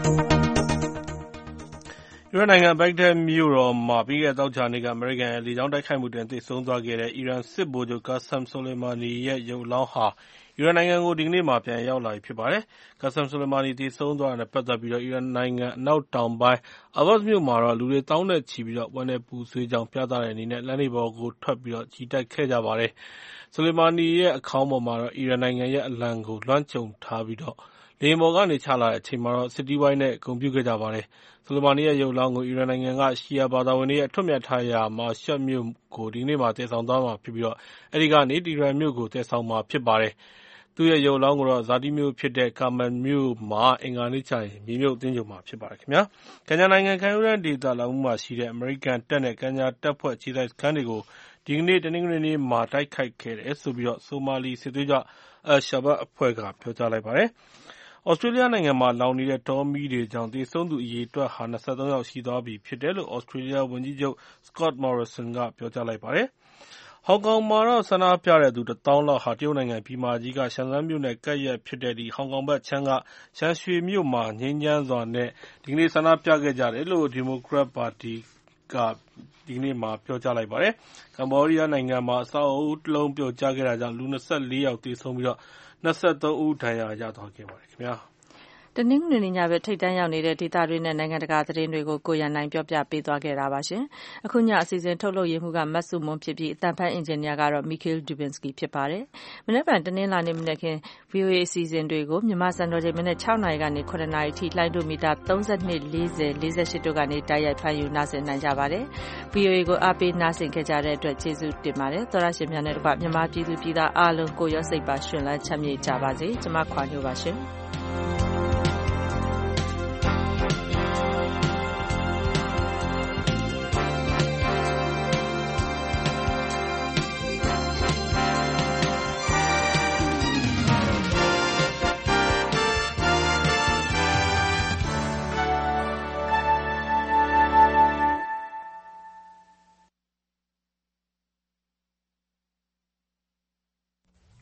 အီရန်နိုင်ငံဘက်ဂဒက်မြို့တော်မှာပြီးခဲ့တဲ့သောကြာနေ့ကအမေရိကန်ရဲ့လေကြောင်းတိုက်ခိုက်မှုတွင်သေဆုံးသွားခဲ့တဲ့အီရန်စစ်ဗိုလ်ချုပ် Qasem Soleimani ရဲ့ရုပ်အလောင်းဟာအီရန်နိုင်ငံကိုဒီကနေ့မှာပြန်ရောက်လာပြီဖြစ်ပါတယ်။ Qasem Soleimani သေဆုံးသွားတာနဲ့ပတ်သက်ပြီးအီရန်နိုင်ငံအနောက်တောင်ပိုင်း Ahvaz မြို့မှာလူတွေသောင်းနဲ့ချီပြီးဝမ်းနည်းပူဆွေးကြောင်းပြသတဲ့အနေနဲ့လမ်းတွေပေါ်ကိုထွက်ပြီးချီတက်ခဲ့ကြပါတယ်။ Soleimani ရဲ့အခေါင်းပေါ်မှာအီရန်နိုင်ငံရဲ့အလံကိုလွှမ်းခြုံထားပြီးလေယာဉ်ပေါ်ကနေချလာတဲ့အချိန်မှာစစ်တီးဝိုင်းနဲ့ဂုဏ်ပြုခဲ့ကြပါတယ်။ Soleimani ရဲ့ရုပ်အလောင်းကိုအီရန်နိုင်ငံကရှီယာဘာသာဝင်တွေရဲ့အထွတ်အမြတ်ထားရာမာရှတ်မြို့ကိုဒီကနေ့မှာသယ်ဆောင်သွားမှာဖြစ်ပြီးအဲဒီကနေတီဟီရန်မြို့ကိုသယ်ဆောင်မှာဖြစ်ပါတယ်။ သူ့ရဲ့ရုပ်အလောင်းကိုဇာတိမြို့ဖြစ်တဲ့ကာမန်မြို့မှာအင်္ဂါနေ့ကျရင်မြေမြုပ်သင်္ဂြိုဟ်မှာဖြစ်ပါတယ်။ ကင်ညာနိုင်ငံကမ်းရိုးတန်းဒေသလောက်မှာရှိတဲ့အမေရိကန်တပ်နဲ့ကင်ညာတပ်ဖွဲ့အခြေစိုက်စခန်းတွေကိုဒီကနေ့တနင်္ဂနွေနေ့မှာတိုက်ခိုက်ခဲ့တယ်လို့ဆိုမာလီစစ်သွေးကြွ Al-Shabaab အဖွဲ့ကပြောကြားလိုက်ပါတယ်။ သြစတြေးလျနိုင်ငံမှာလောင်နေတဲ့တောမီးတွေကြောင့်သေဆုံးသူအရေအတွက်ဟာ၂၃ယောက်ရှိသွားပြီဖြစ်တယ်လို့သြစတြေးလျဝန်ကြီးချုပ် Scott Morrison ကပြောကြားလိုက်ပါတယ်။ ဟောင်ကောင်မှာဆန္ဒပြတဲ့သူတစ်သောင်းလောက်ဟာတရုတ်နိုင်ငံပြည်မကြီးကရှန်ဇန်းမြို့နဲ့ကပ်လျက်ဖြစ်တဲ့ဟောင်ကောင်ဘက်ခြမ်းကရှန်ရွှေမြို့မှာငြိမ်းချမ်းစွာနဲ့ဒီကနေ့ဆန္ဒပြခဲ့ကြတယ်လို့ဒီမိုကရက်ပါတီကဒီကနေ့မှာပြောကြားလိုက်ပါတယ်။ ကမ္ဘောဒီးယားနိုင်ငံမှာအဆောက်အဦတစ်လုံးပြိုကျခဲ့တာကြောင့်လူ၂၄ယောက်သေဆုံးပြီး၂၃ဦးဒဏ်ရာရသွားခဲ့ပါတယ်ခင်ဗျာ။ တနင်္ဂနွေနေ့ညဘက်ထိပ်တန်းရောက်နေတဲ့ဒေသတွင်းနဲ့နိုင်ငံတကာသတင်းတွေကိုကိုရန်နိုင်ပြောပြပေးသွားခဲ့တာပါရှင်။အခုညအစီအစဉ်ထုတ်လုပ်ရေးမှူးကမတ်စုမွန်ဖြစ်ပြီးအသံဖန်အင်ဂျင်နီယာကတော့ Mikhail Dubinsky ဖြစ်ပါတယ်။မနက်ဖြန်တနင်္လာနေ့မနက်ခင်း ဗီအိုအေ အစီအစဉ်တွေကိုမြန်မာစံတော်ချိန်မနက်၆နာရီကနေ၇နာရီထိလိုင်းဒိုမီတာ၃၂ ၄၀ ၄၈တို့ကနေတိုက်ရိုက်ဖမ်းယူနားဆင်နိုင်ကြပါတယ်။ ဗီအိုအေကိုအားပေးနားဆင်ခဲ့ကြတဲ့အတွက်ကျေးဇူးတင်ပါတယ်။သောရရှင်များနဲ့တကွမြန်မာပြည်သူပြည်သားအားလုံးကိုရောစိတ်ပါရှင်လန်းချမ်းမြေ့ကြပါစေ။ကျွန်မခွာညိုပါရှင်။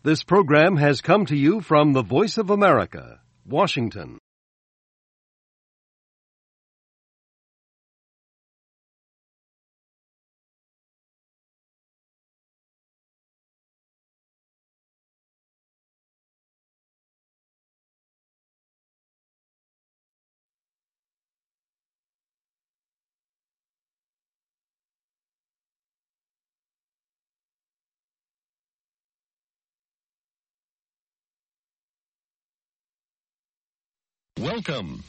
This program has come to you from the Voice of America, Washington. Welcome.